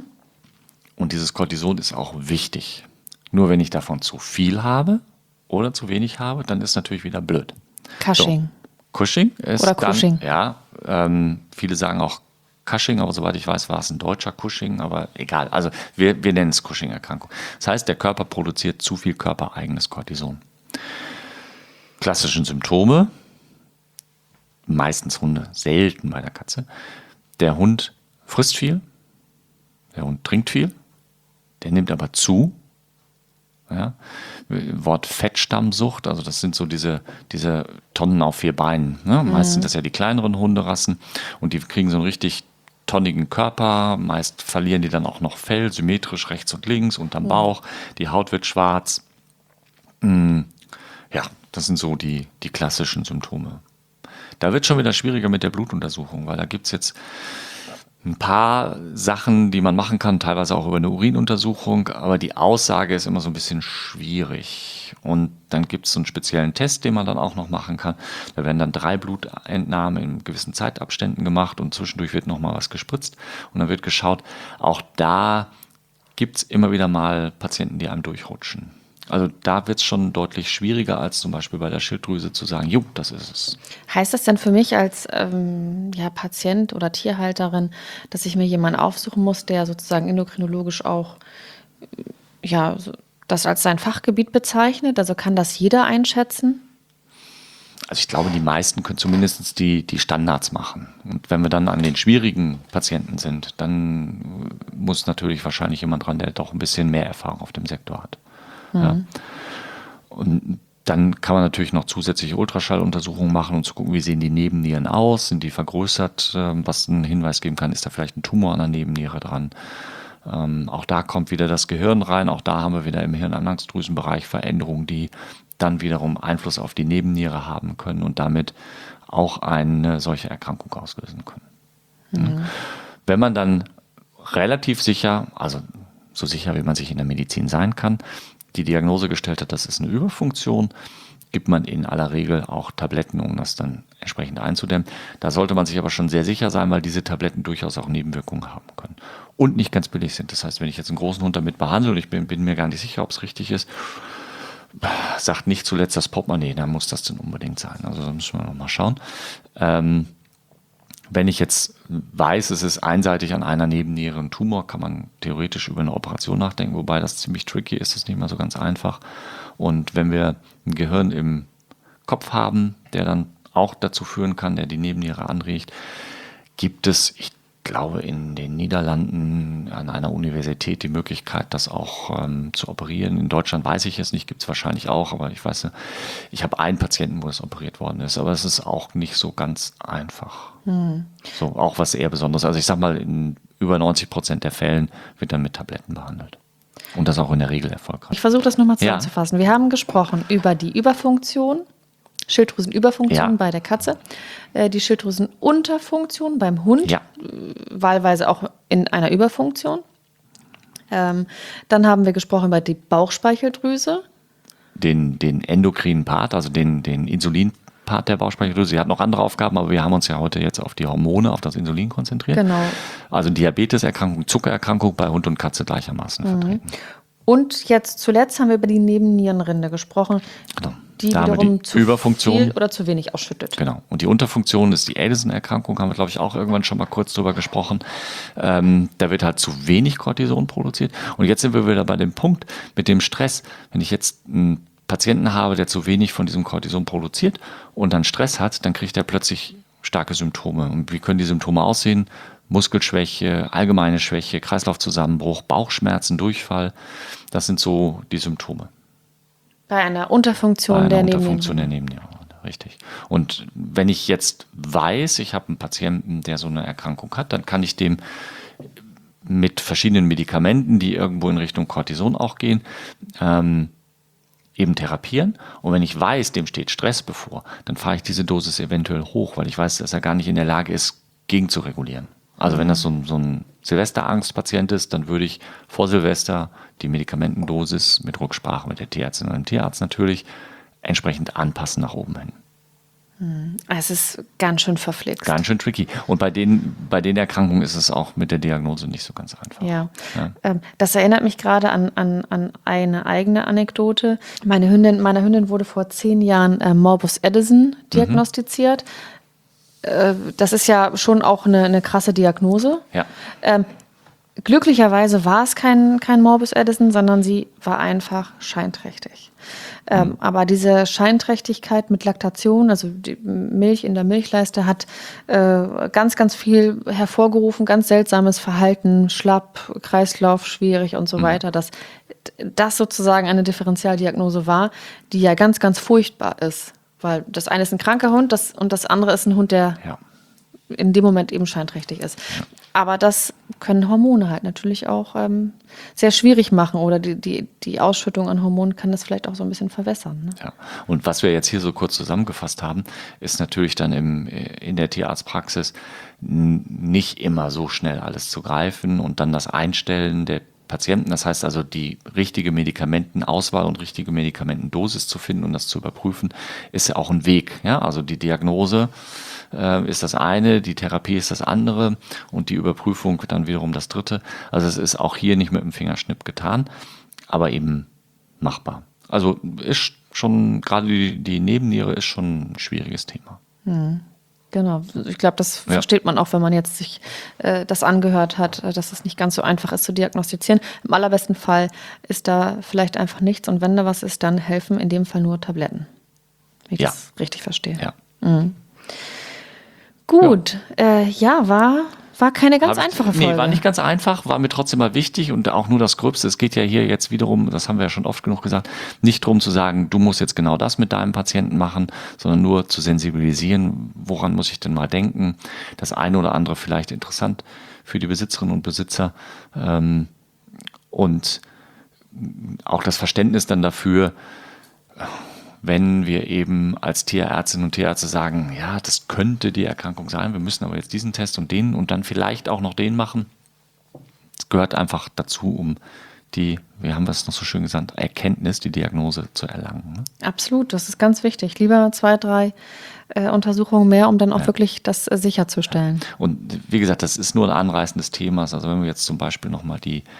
und dieses Cortison ist auch wichtig. Nur wenn ich davon zu viel habe oder zu wenig habe, dann ist natürlich wieder blöd. Cushing. So. Cushing ist Oder Cushing. Dann, ja, viele sagen auch Cushing, aber soweit ich weiß, war es ein deutscher Cushing, aber egal. Also wir nennen es Cushing-Erkrankung. Das heißt, der Körper produziert zu viel körpereigenes Cortison. Klassischen Symptome, meistens Hunde, selten bei der Katze. Der Hund frisst viel, der Hund trinkt viel, der nimmt aber zu. Ja, Wort Fettstammsucht, also das sind so diese Tonnen auf 4 Beinen. Ne? Meist sind das ja die kleineren Hunderassen und die kriegen so einen richtig tonnigen Körper. Meist verlieren die dann auch noch Fell, symmetrisch rechts und links, unterm Bauch. Die Haut wird schwarz. Ja, das sind so die klassischen Symptome. Da wird schon wieder schwieriger mit der Blutuntersuchung, weil da gibt es jetzt ein paar Sachen, die man machen kann, teilweise auch über eine Urinuntersuchung, aber die Aussage ist immer so ein bisschen schwierig. Und dann gibt es so einen speziellen Test, den man dann auch noch machen kann. Da werden dann 3 Blutentnahmen in gewissen Zeitabständen gemacht und zwischendurch wird nochmal was gespritzt und dann wird geschaut. Auch da gibt es immer wieder mal Patienten, die einem durchrutschen. Also da wird es schon deutlich schwieriger als zum Beispiel bei der Schilddrüse zu sagen, jo, das ist es. Heißt das denn für mich als Patient oder Tierhalterin, dass ich mir jemanden aufsuchen muss, der sozusagen endokrinologisch auch das als sein Fachgebiet bezeichnet? Also kann das jeder einschätzen? Also ich glaube, die meisten können zumindest die Standards machen. Und wenn wir dann an den schwierigen Patienten sind, dann muss natürlich wahrscheinlich jemand dran, der doch ein bisschen mehr Erfahrung auf dem Sektor hat. Ja. Und dann kann man natürlich noch zusätzliche Ultraschalluntersuchungen machen, um zu gucken, wie sehen die Nebennieren aus, sind die vergrößert, was einen Hinweis geben kann, ist da vielleicht ein Tumor an der Nebenniere dran. Auch da kommt wieder das Gehirn rein, auch da haben wir wieder im Hirnanhangsdrüsenbereich Veränderungen, die dann wiederum Einfluss auf die Nebenniere haben können und damit auch eine solche Erkrankung auslösen können. Ja. Wenn man dann relativ sicher, also so sicher, wie man sich in der Medizin sein kann, die Diagnose gestellt hat, das ist eine Überfunktion, gibt man in aller Regel auch Tabletten, um das dann entsprechend einzudämmen. Da sollte man sich aber schon sehr sicher sein, weil diese Tabletten durchaus auch Nebenwirkungen haben können und nicht ganz billig sind. Das heißt, wenn ich jetzt einen großen Hund damit behandle und ich bin mir gar nicht sicher, ob es richtig ist, sagt nicht zuletzt das Portemonnaie, dann muss das denn unbedingt sein. Also da müssen wir noch mal schauen. Wenn ich jetzt weiß, es ist einseitig an einer Nebenniere ein Tumor, kann man theoretisch über eine Operation nachdenken, wobei das ziemlich tricky ist, das ist nicht mehr so ganz einfach. Und wenn wir ein Gehirn im Kopf haben, der dann auch dazu führen kann, der die Nebenniere anregt, gibt es, ich glaube, in den Niederlanden an einer Universität die Möglichkeit, das auch zu operieren. In Deutschland weiß ich es nicht, gibt es wahrscheinlich auch, aber ich weiß, ich habe einen Patienten, wo es operiert worden ist, aber es ist auch nicht so ganz einfach. So, auch was eher Besonderes. Also ich sag mal, in über 90% der Fällen wird dann mit Tabletten behandelt. Und das auch in der Regel erfolgreich. Ich versuche das nochmal zusammenzufassen. Wir haben gesprochen über die Überfunktion, Schilddrüsenüberfunktion bei der Katze, die Schilddrüsenunterfunktion beim Hund, wahlweise auch in einer Überfunktion. Dann haben wir gesprochen über die Bauchspeicheldrüse. Den endokrinen Part, also den Insulinpart der Bauchspeicheldrüse. Sie hat noch andere Aufgaben, aber wir haben uns ja heute jetzt auf die Hormone, auf das Insulin konzentriert. Genau. Also Diabeteserkrankung, Zuckererkrankung bei Hund und Katze gleichermaßen vertreten. Und jetzt zuletzt haben wir über die Nebennierenrinde gesprochen, die da wiederum zu Überfunktion viel oder zu wenig ausschüttet. Genau. Und die Unterfunktion ist die Addison-Erkrankung, haben wir, glaube ich, auch irgendwann schon mal kurz drüber gesprochen. Da wird halt zu wenig Cortison produziert. Und jetzt sind wir wieder bei dem Punkt mit dem Stress. Wenn ich jetzt einen Patienten habe, der zu wenig von diesem Cortison produziert und dann Stress hat, dann kriegt er plötzlich starke Symptome. Und wie können die Symptome aussehen? Muskelschwäche, allgemeine Schwäche, Kreislaufzusammenbruch, Bauchschmerzen, Durchfall. Das sind so die Symptome. Bei einer Unterfunktion der Nebenniere, richtig. Und wenn ich jetzt weiß, ich habe einen Patienten, der so eine Erkrankung hat, dann kann ich dem mit verschiedenen Medikamenten, die irgendwo in Richtung Cortison auch gehen, eben therapieren. Und wenn ich weiß, dem steht Stress bevor, dann fahre ich diese Dosis eventuell hoch, weil ich weiß, dass er gar nicht in der Lage ist, gegen zu regulieren. Also wenn das so ein Silvesterangstpatient ist, dann würde ich vor Silvester die Medikamentendosis mit Rücksprache mit der Tierärztin und dem Tierarzt natürlich entsprechend anpassen nach oben hin. Es ist ganz schön verflixt. Ganz schön tricky. Und bei den Erkrankungen ist es auch mit der Diagnose nicht so ganz einfach. Ja. Das erinnert mich gerade an eine eigene Anekdote. Meiner Hündin wurde vor 10 Jahren Morbus Addison diagnostiziert. Das ist ja schon auch eine krasse Diagnose. Ja. Glücklicherweise war es kein Morbus Addison, sondern sie war einfach scheinträchtig. Aber diese Scheinträchtigkeit mit Laktation, also die Milch in der Milchleiste, hat ganz, ganz viel hervorgerufen, ganz seltsames Verhalten, schlapp, Kreislauf schwierig und so weiter, dass das sozusagen eine Differentialdiagnose war, die ja ganz, ganz furchtbar ist. Weil das eine ist ein kranker Hund und das andere ist ein Hund, der in dem Moment eben scheinträchtig ist. Ja. Aber das können Hormone halt natürlich auch sehr schwierig machen oder die Ausschüttung an Hormonen kann das vielleicht auch so ein bisschen verwässern. Ne? Ja. Und was wir jetzt hier so kurz zusammengefasst haben, ist natürlich dann in der Tierarztpraxis nicht immer so schnell alles zu greifen und dann das Einstellen der Patienten, das heißt also die richtige Medikamentenauswahl und richtige Medikamentendosis zu finden und das zu überprüfen, ist ja auch ein Weg. Ja? Also die Diagnose ist das eine, die Therapie ist das andere und die Überprüfung dann wiederum das dritte. Also es ist auch hier nicht mit dem Fingerschnipp getan, aber eben machbar. Also ist schon, gerade die Nebenniere ist schon ein schwieriges Thema. Genau, ich glaube, das versteht man auch, wenn man jetzt sich das angehört hat, dass es nicht ganz so einfach ist zu diagnostizieren. Im allerbesten Fall ist da vielleicht einfach nichts und wenn da was ist, dann helfen in dem Fall nur Tabletten. wenn ich Ja. das richtig verstehe. Ja. Gut, war keine ganz einfache Folge. Nee, war nicht ganz einfach, war mir trotzdem mal wichtig und auch nur das Gröbste. Es geht ja hier jetzt wiederum, das haben wir ja schon oft genug gesagt, nicht darum zu sagen, du musst jetzt genau das mit deinem Patienten machen, sondern nur zu sensibilisieren, woran muss ich denn mal denken. Das eine oder andere vielleicht interessant für die Besitzerinnen und Besitzer. Und auch das Verständnis dann dafür, wenn wir eben als Tierärztinnen und Tierärzte sagen, ja, das könnte die Erkrankung sein, wir müssen aber jetzt diesen Test und den und dann vielleicht auch noch den machen. Es gehört einfach dazu, um die, wie haben wir es noch so schön gesagt, Erkenntnis, die Diagnose zu erlangen. Ne? Absolut, das ist ganz wichtig. Lieber 2, 3 Untersuchungen mehr, um dann auch wirklich das sicherzustellen. Und wie gesagt, das ist nur ein Anreißen des Themas. Also wenn wir jetzt zum Beispiel nochmal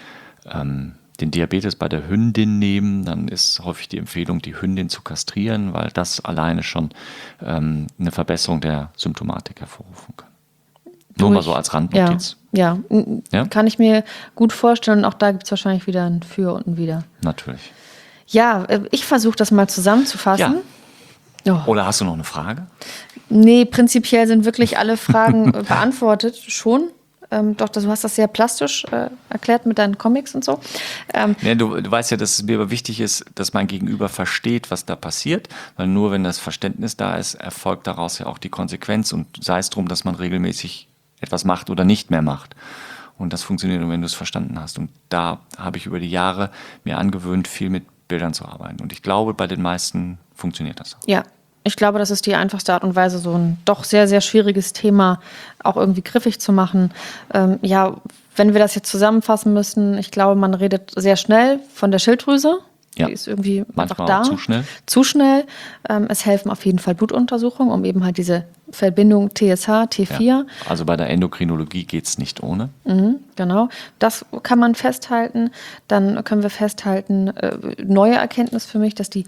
den Diabetes bei der Hündin nehmen, dann ist häufig die Empfehlung, die Hündin zu kastrieren, weil das alleine schon eine Verbesserung der Symptomatik hervorrufen kann. Nur mal so als Randnotiz. Ja, Ja? kann ich mir gut vorstellen. Und auch da gibt es wahrscheinlich wieder ein Für und ein Wider. Natürlich. Ja, ich versuche das mal zusammenzufassen. Oder hast du noch eine Frage? Nee, prinzipiell sind wirklich alle Fragen beantwortet schon. Doch, du hast das sehr plastisch erklärt mit deinen Comics und so. Ja, du weißt ja, dass es mir aber wichtig ist, dass mein Gegenüber versteht, was da passiert, weil nur wenn das Verständnis da ist, erfolgt daraus ja auch die Konsequenz und sei es drum, dass man regelmäßig etwas macht oder nicht mehr macht. Und das funktioniert nur, wenn du es verstanden hast. Und da habe ich über die Jahre mir angewöhnt, viel mit Bildern zu arbeiten. Und ich glaube, bei den meisten funktioniert das auch. Ja, ich glaube, das ist die einfachste Art und Weise, so ein doch sehr, sehr schwieriges Thema auch irgendwie griffig zu machen. Wenn wir das jetzt zusammenfassen müssen, ich glaube, man redet sehr schnell von der Schilddrüse. Ja. Die ist irgendwie Manchmal einfach da. auch zu schnell. Zu schnell. Es helfen auf jeden Fall Blutuntersuchungen, um eben halt diese Verbindung TSH, T4. Ja. Also bei der Endokrinologie geht es nicht ohne. Genau, das kann man festhalten. Dann können wir festhalten, neue Erkenntnis für mich, dass die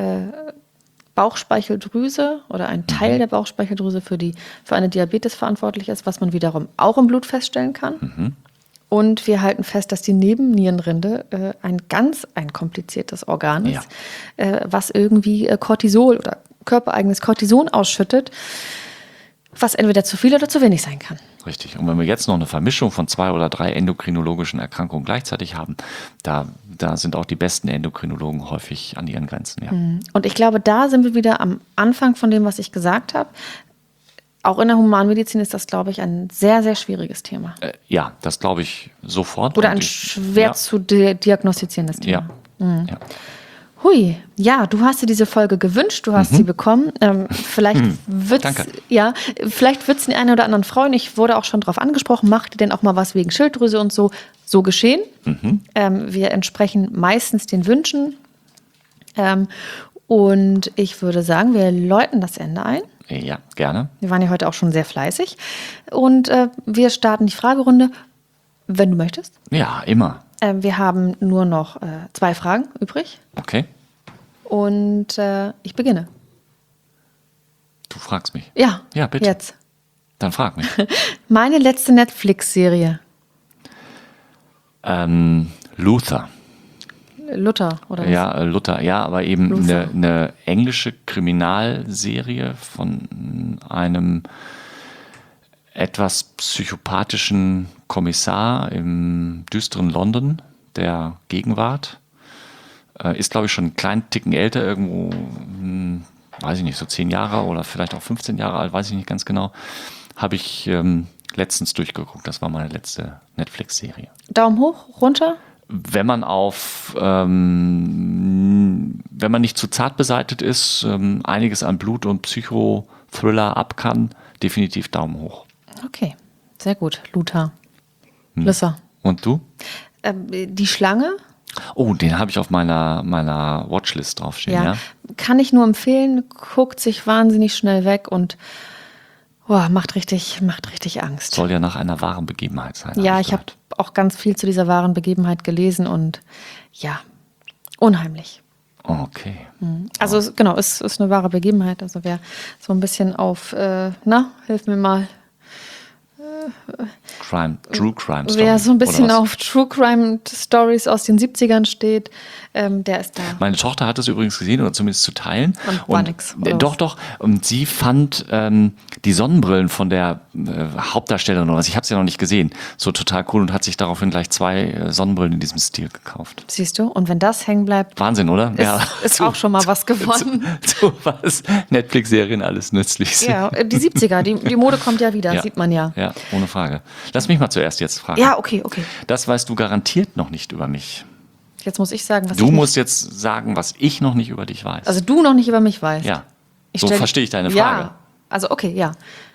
Bauchspeicheldrüse oder ein Teil der Bauchspeicheldrüse für eine Diabetes verantwortlich ist, was man wiederum auch im Blut feststellen kann. Und wir halten fest, dass die Nebennierenrinde ein kompliziertes Organ ist, was irgendwie Cortisol oder körpereigenes Cortison ausschüttet, was entweder zu viel oder zu wenig sein kann. Richtig. Und wenn wir jetzt noch eine Vermischung von 2 oder 3 endokrinologischen Erkrankungen gleichzeitig haben, da sind auch die besten Endokrinologen häufig an ihren Grenzen. Ja. Und ich glaube, da sind wir wieder am Anfang von dem, was ich gesagt habe. Auch in der Humanmedizin ist das, glaube ich, ein sehr, sehr schwieriges Thema. Ja, das glaube ich sofort. Oder ein schwer zu diagnostizierendes Thema. Ja. Hui, ja, du hast dir diese Folge gewünscht, du hast sie bekommen. Vielleicht wird Danke. es den einen oder anderen freuen. Ich wurde auch schon darauf angesprochen, macht ihr denn auch mal was wegen Schilddrüse und so? So geschehen. Wir entsprechen meistens den Wünschen. Und ich würde sagen, wir läuten das Ende ein. Ja, gerne. Wir waren ja heute auch schon sehr fleißig. Und wir starten die Fragerunde, wenn du möchtest. Ja, immer. Wir haben nur noch 2 Fragen übrig. Okay. Und ich beginne. Du fragst mich. Ja, bitte. Jetzt. Dann frag mich. Meine letzte Netflix-Serie. Luther. Luther, oder was? Ja, Luther, ja, aber eben Luther. eine englische Kriminalserie von einem etwas psychopathischen Kommissar im düsteren London der Gegenwart. Ist, glaube ich, schon einen kleinen Ticken älter, irgendwo, weiß ich nicht, so 10 Jahre oder vielleicht auch 15 Jahre alt, weiß ich nicht ganz genau. Habe ich letztens durchgeguckt. Das war meine letzte Netflix-Serie. Daumen hoch, runter? Wenn man wenn man nicht zu zart beseitigt ist, einiges an Blut- und Psychothriller ab kann, definitiv Daumen hoch. Okay, sehr gut. Luther. Lissa. Und du? Die Schlange? Oh, den habe ich auf meiner Watchlist draufstehen, ja. Kann ich nur empfehlen. Guckt sich wahnsinnig schnell weg und macht richtig Angst. Soll ja nach einer wahren Begebenheit sein. Ja, ich habe auch ganz viel zu dieser wahren Begebenheit gelesen und ja, unheimlich. Okay. Also es ist eine wahre Begebenheit. Also wer so ein bisschen auf, hilf mir mal. True Crime Story. Wer so ein bisschen oder was? auf True Crime Stories aus den 70ern steht, der ist da. Meine Tochter hat es übrigens gesehen, oder zumindest zu teilen. Und war nix, oder Doch, was? doch. Und sie fand die Sonnenbrillen von der Hauptdarstellerin, oder was, ich habe sie ja noch nicht gesehen, so total cool und hat sich daraufhin gleich 2 Sonnenbrillen in diesem Stil gekauft. Siehst du? Und wenn das hängen bleibt, Wahnsinn, oder? ist auch schon mal was gewonnen. So was Netflix-Serien alles nützlich sind. Ja, die 70er, die Mode kommt ja wieder, sieht man ja. Ja, ohne Frage. Lass mich mal zuerst jetzt fragen. Ja, okay. Das weißt du garantiert noch nicht über mich. Jetzt muss ich sagen, was Du ich musst jetzt sagen, was ich noch nicht über dich weiß. also du noch nicht über mich weißt. ja, Ich so stell- verstehe ich deine Frage. Ja, also okay, ja.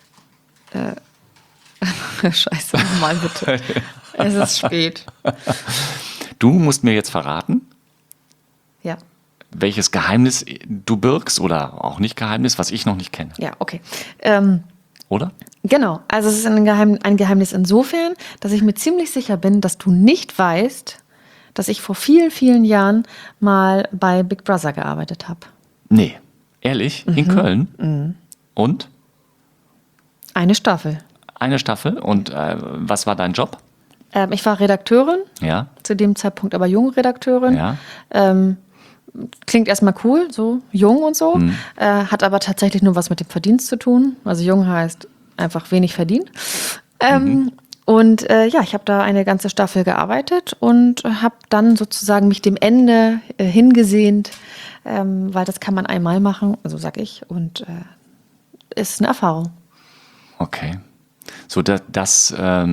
Scheiße, nochmal bitte. Es ist spät. Du musst mir jetzt verraten, Ja, welches Geheimnis du birgst oder auch nicht Geheimnis, was ich noch nicht kenne. ja, okay. Oder? Genau, also es ist ein Geheimnis insofern, dass ich mir ziemlich sicher bin, dass du nicht weißt, dass ich vor vielen, vielen Jahren mal bei Big Brother gearbeitet habe. Nee. Ehrlich? In Köln? Und? Eine Staffel. Eine Staffel. Und was war dein Job? Ich war Redakteurin, Ja. zu dem Zeitpunkt aber junge Redakteurin. Ja. Klingt erstmal cool, so jung und so, hat aber tatsächlich nur was mit dem Verdienst zu tun. Also jung heißt einfach wenig verdienen. Und ich habe da eine ganze Staffel gearbeitet und habe dann sozusagen mich dem Ende hingesehnt, weil das kann man einmal machen, so sag ich, und ist eine Erfahrung. Okay. So, das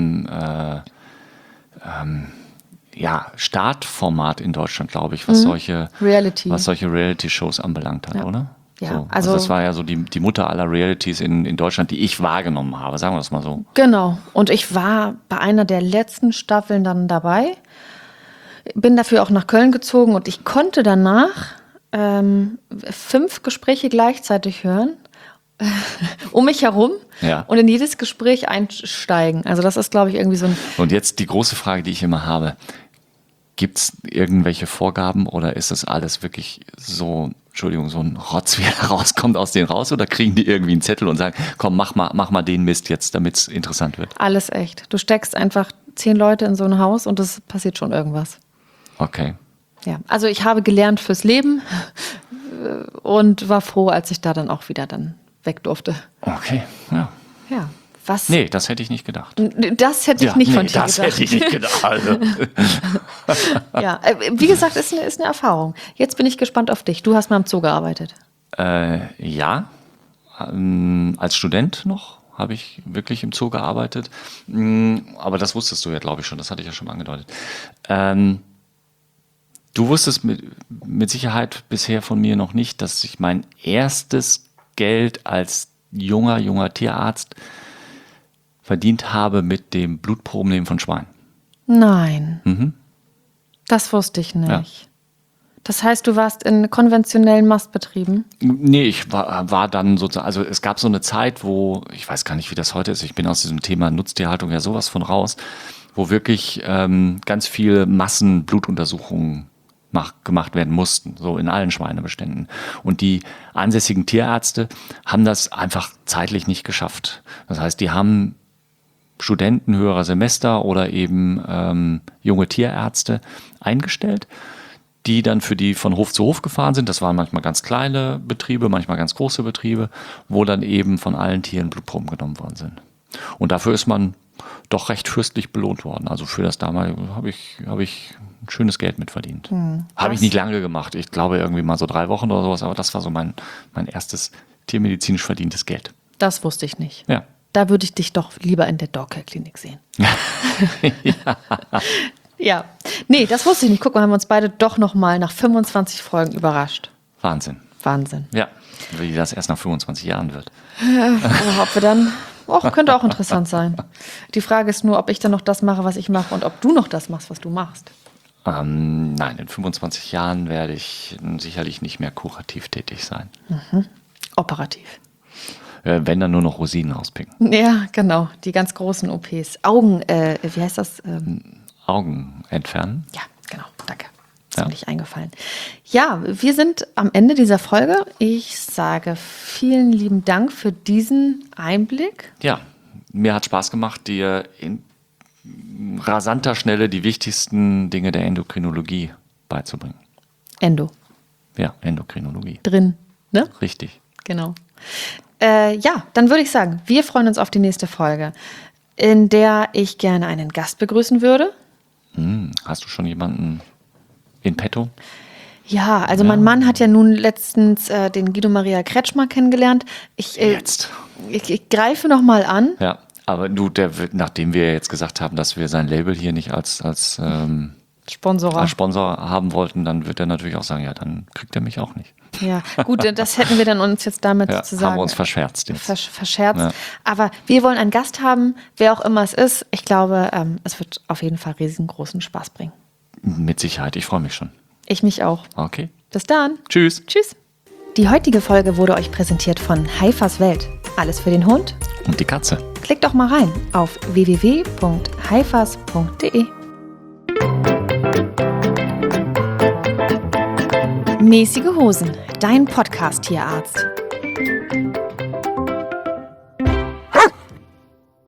Startformat in Deutschland, glaube ich, was solche Reality-Shows anbelangt hat, Ja. oder? Ja, so. also das war ja so die Mutter aller Realities in Deutschland, die ich wahrgenommen habe, sagen wir das mal so. Genau. Und ich war bei einer der letzten Staffeln dann dabei, bin dafür auch nach Köln gezogen und ich konnte danach 5 Gespräche gleichzeitig hören, um mich herum, Ja. und in jedes Gespräch einsteigen. Also das ist, glaube ich, irgendwie so ein... Und jetzt die große Frage, die ich immer habe. Gibt es irgendwelche Vorgaben oder ist das alles wirklich so, Entschuldigung, so ein Rotz, wie er rauskommt aus denen raus? Oder kriegen die irgendwie einen Zettel und sagen, komm, mach mal den Mist jetzt, damit es interessant wird? Alles echt. Du steckst einfach 10 Leute in so ein Haus und es passiert schon irgendwas. Okay. Ja, also ich habe gelernt fürs Leben und war froh, als ich da dann auch wieder dann weg durfte. Okay, ja. Ja, was? Nee, das hätte ich nicht gedacht. Das hätte ich nicht von dir das gedacht. hätte ich nicht gedacht. Also. Ja, wie gesagt, ist eine Erfahrung. Jetzt bin ich gespannt auf dich. Du hast mal im Zoo gearbeitet. Ja, als Student noch habe ich wirklich im Zoo gearbeitet. Aber das wusstest du ja, glaube ich, schon. Das hatte ich ja schon angedeutet. Du wusstest mit Sicherheit bisher von mir noch nicht, dass ich mein erstes Geld als junger Tierarzt verdient habe mit dem Blutprobennehmen von Schweinen. Nein. Das wusste ich nicht. Ja. Das heißt, du warst in konventionellen Mastbetrieben? Nee, ich war dann sozusagen, also es gab so eine Zeit, wo, ich weiß gar nicht, wie das heute ist, ich bin aus diesem Thema Nutztierhaltung ja sowas von raus, wo wirklich ganz viele Massenblutuntersuchungen gemacht werden mussten, so in allen Schweinebeständen. Und die ansässigen Tierärzte haben das einfach zeitlich nicht geschafft. Das heißt, die haben Studenten höherer Semester oder eben junge Tierärzte eingestellt, die dann für die von Hof zu Hof gefahren sind. Das waren manchmal ganz kleine Betriebe, manchmal ganz große Betriebe, wo dann eben von allen Tieren Blutproben genommen worden sind. Und dafür ist man doch recht fürstlich belohnt worden. Also für das damalige habe ich ein schönes Geld mitverdient. Habe ich nicht lange gemacht. Ich glaube irgendwie mal so 3 Wochen oder sowas, aber das war so mein erstes tiermedizinisch verdientes Geld. Das wusste ich nicht. Ja. Da würde ich dich doch lieber in der Dogcare-Klinik sehen. Ja. Nee, das wusste ich nicht. Guck mal, haben wir uns beide doch noch mal nach 25 Folgen überrascht. Wahnsinn. Wahnsinn. Ja, wie das erst nach 25 Jahren wird. Aber ob wir dann... könnte auch interessant sein. Die Frage ist nur, ob ich dann noch das mache, was ich mache und ob du noch das machst, was du machst. Nein, in 25 Jahren werde ich sicherlich nicht mehr kurativ tätig sein. Operativ. Wenn dann nur noch Rosinen rauspicken. Ja, genau. Die ganz großen OPs. Augen, wie heißt das? Augen entfernen. Ja, genau. Danke. Ist Ja. mir nicht eingefallen. Ja, wir sind am Ende dieser Folge. Ich sage vielen lieben Dank für diesen Einblick. Ja, mir hat Spaß gemacht, dir in rasanter Schnelle die wichtigsten Dinge der Endokrinologie beizubringen. Endo. Ja, Endokrinologie. Drin, ne? Richtig. Genau. Ja, dann würde ich sagen, wir freuen uns auf die nächste Folge, in der ich gerne einen Gast begrüßen würde. Hast du schon jemanden in petto? Ja, also mein Mann hat ja nun letztens den Guido Maria Kretschmer kennengelernt. Ich greife noch mal an. Ja, aber du, nachdem wir jetzt gesagt haben, dass wir sein Label hier nicht als Sponsor haben wollten, dann wird er natürlich auch sagen, ja, dann kriegt er mich auch nicht. Ja, gut, das hätten wir dann uns jetzt damit sozusagen... haben wir uns verscherzt jetzt. Verscherzt. Ja. Aber wir wollen einen Gast haben, wer auch immer es ist. Ich glaube, es wird auf jeden Fall riesengroßen Spaß bringen. Mit Sicherheit, ich freue mich schon. Ich mich auch. Okay. Bis dann. Tschüss. Tschüss. Die heutige Folge wurde euch präsentiert von Haifas Welt. Alles für den Hund und die Katze. Klickt doch mal rein auf www.haifas.de. Mäßige Hosen, dein Podcast-Tierarzt.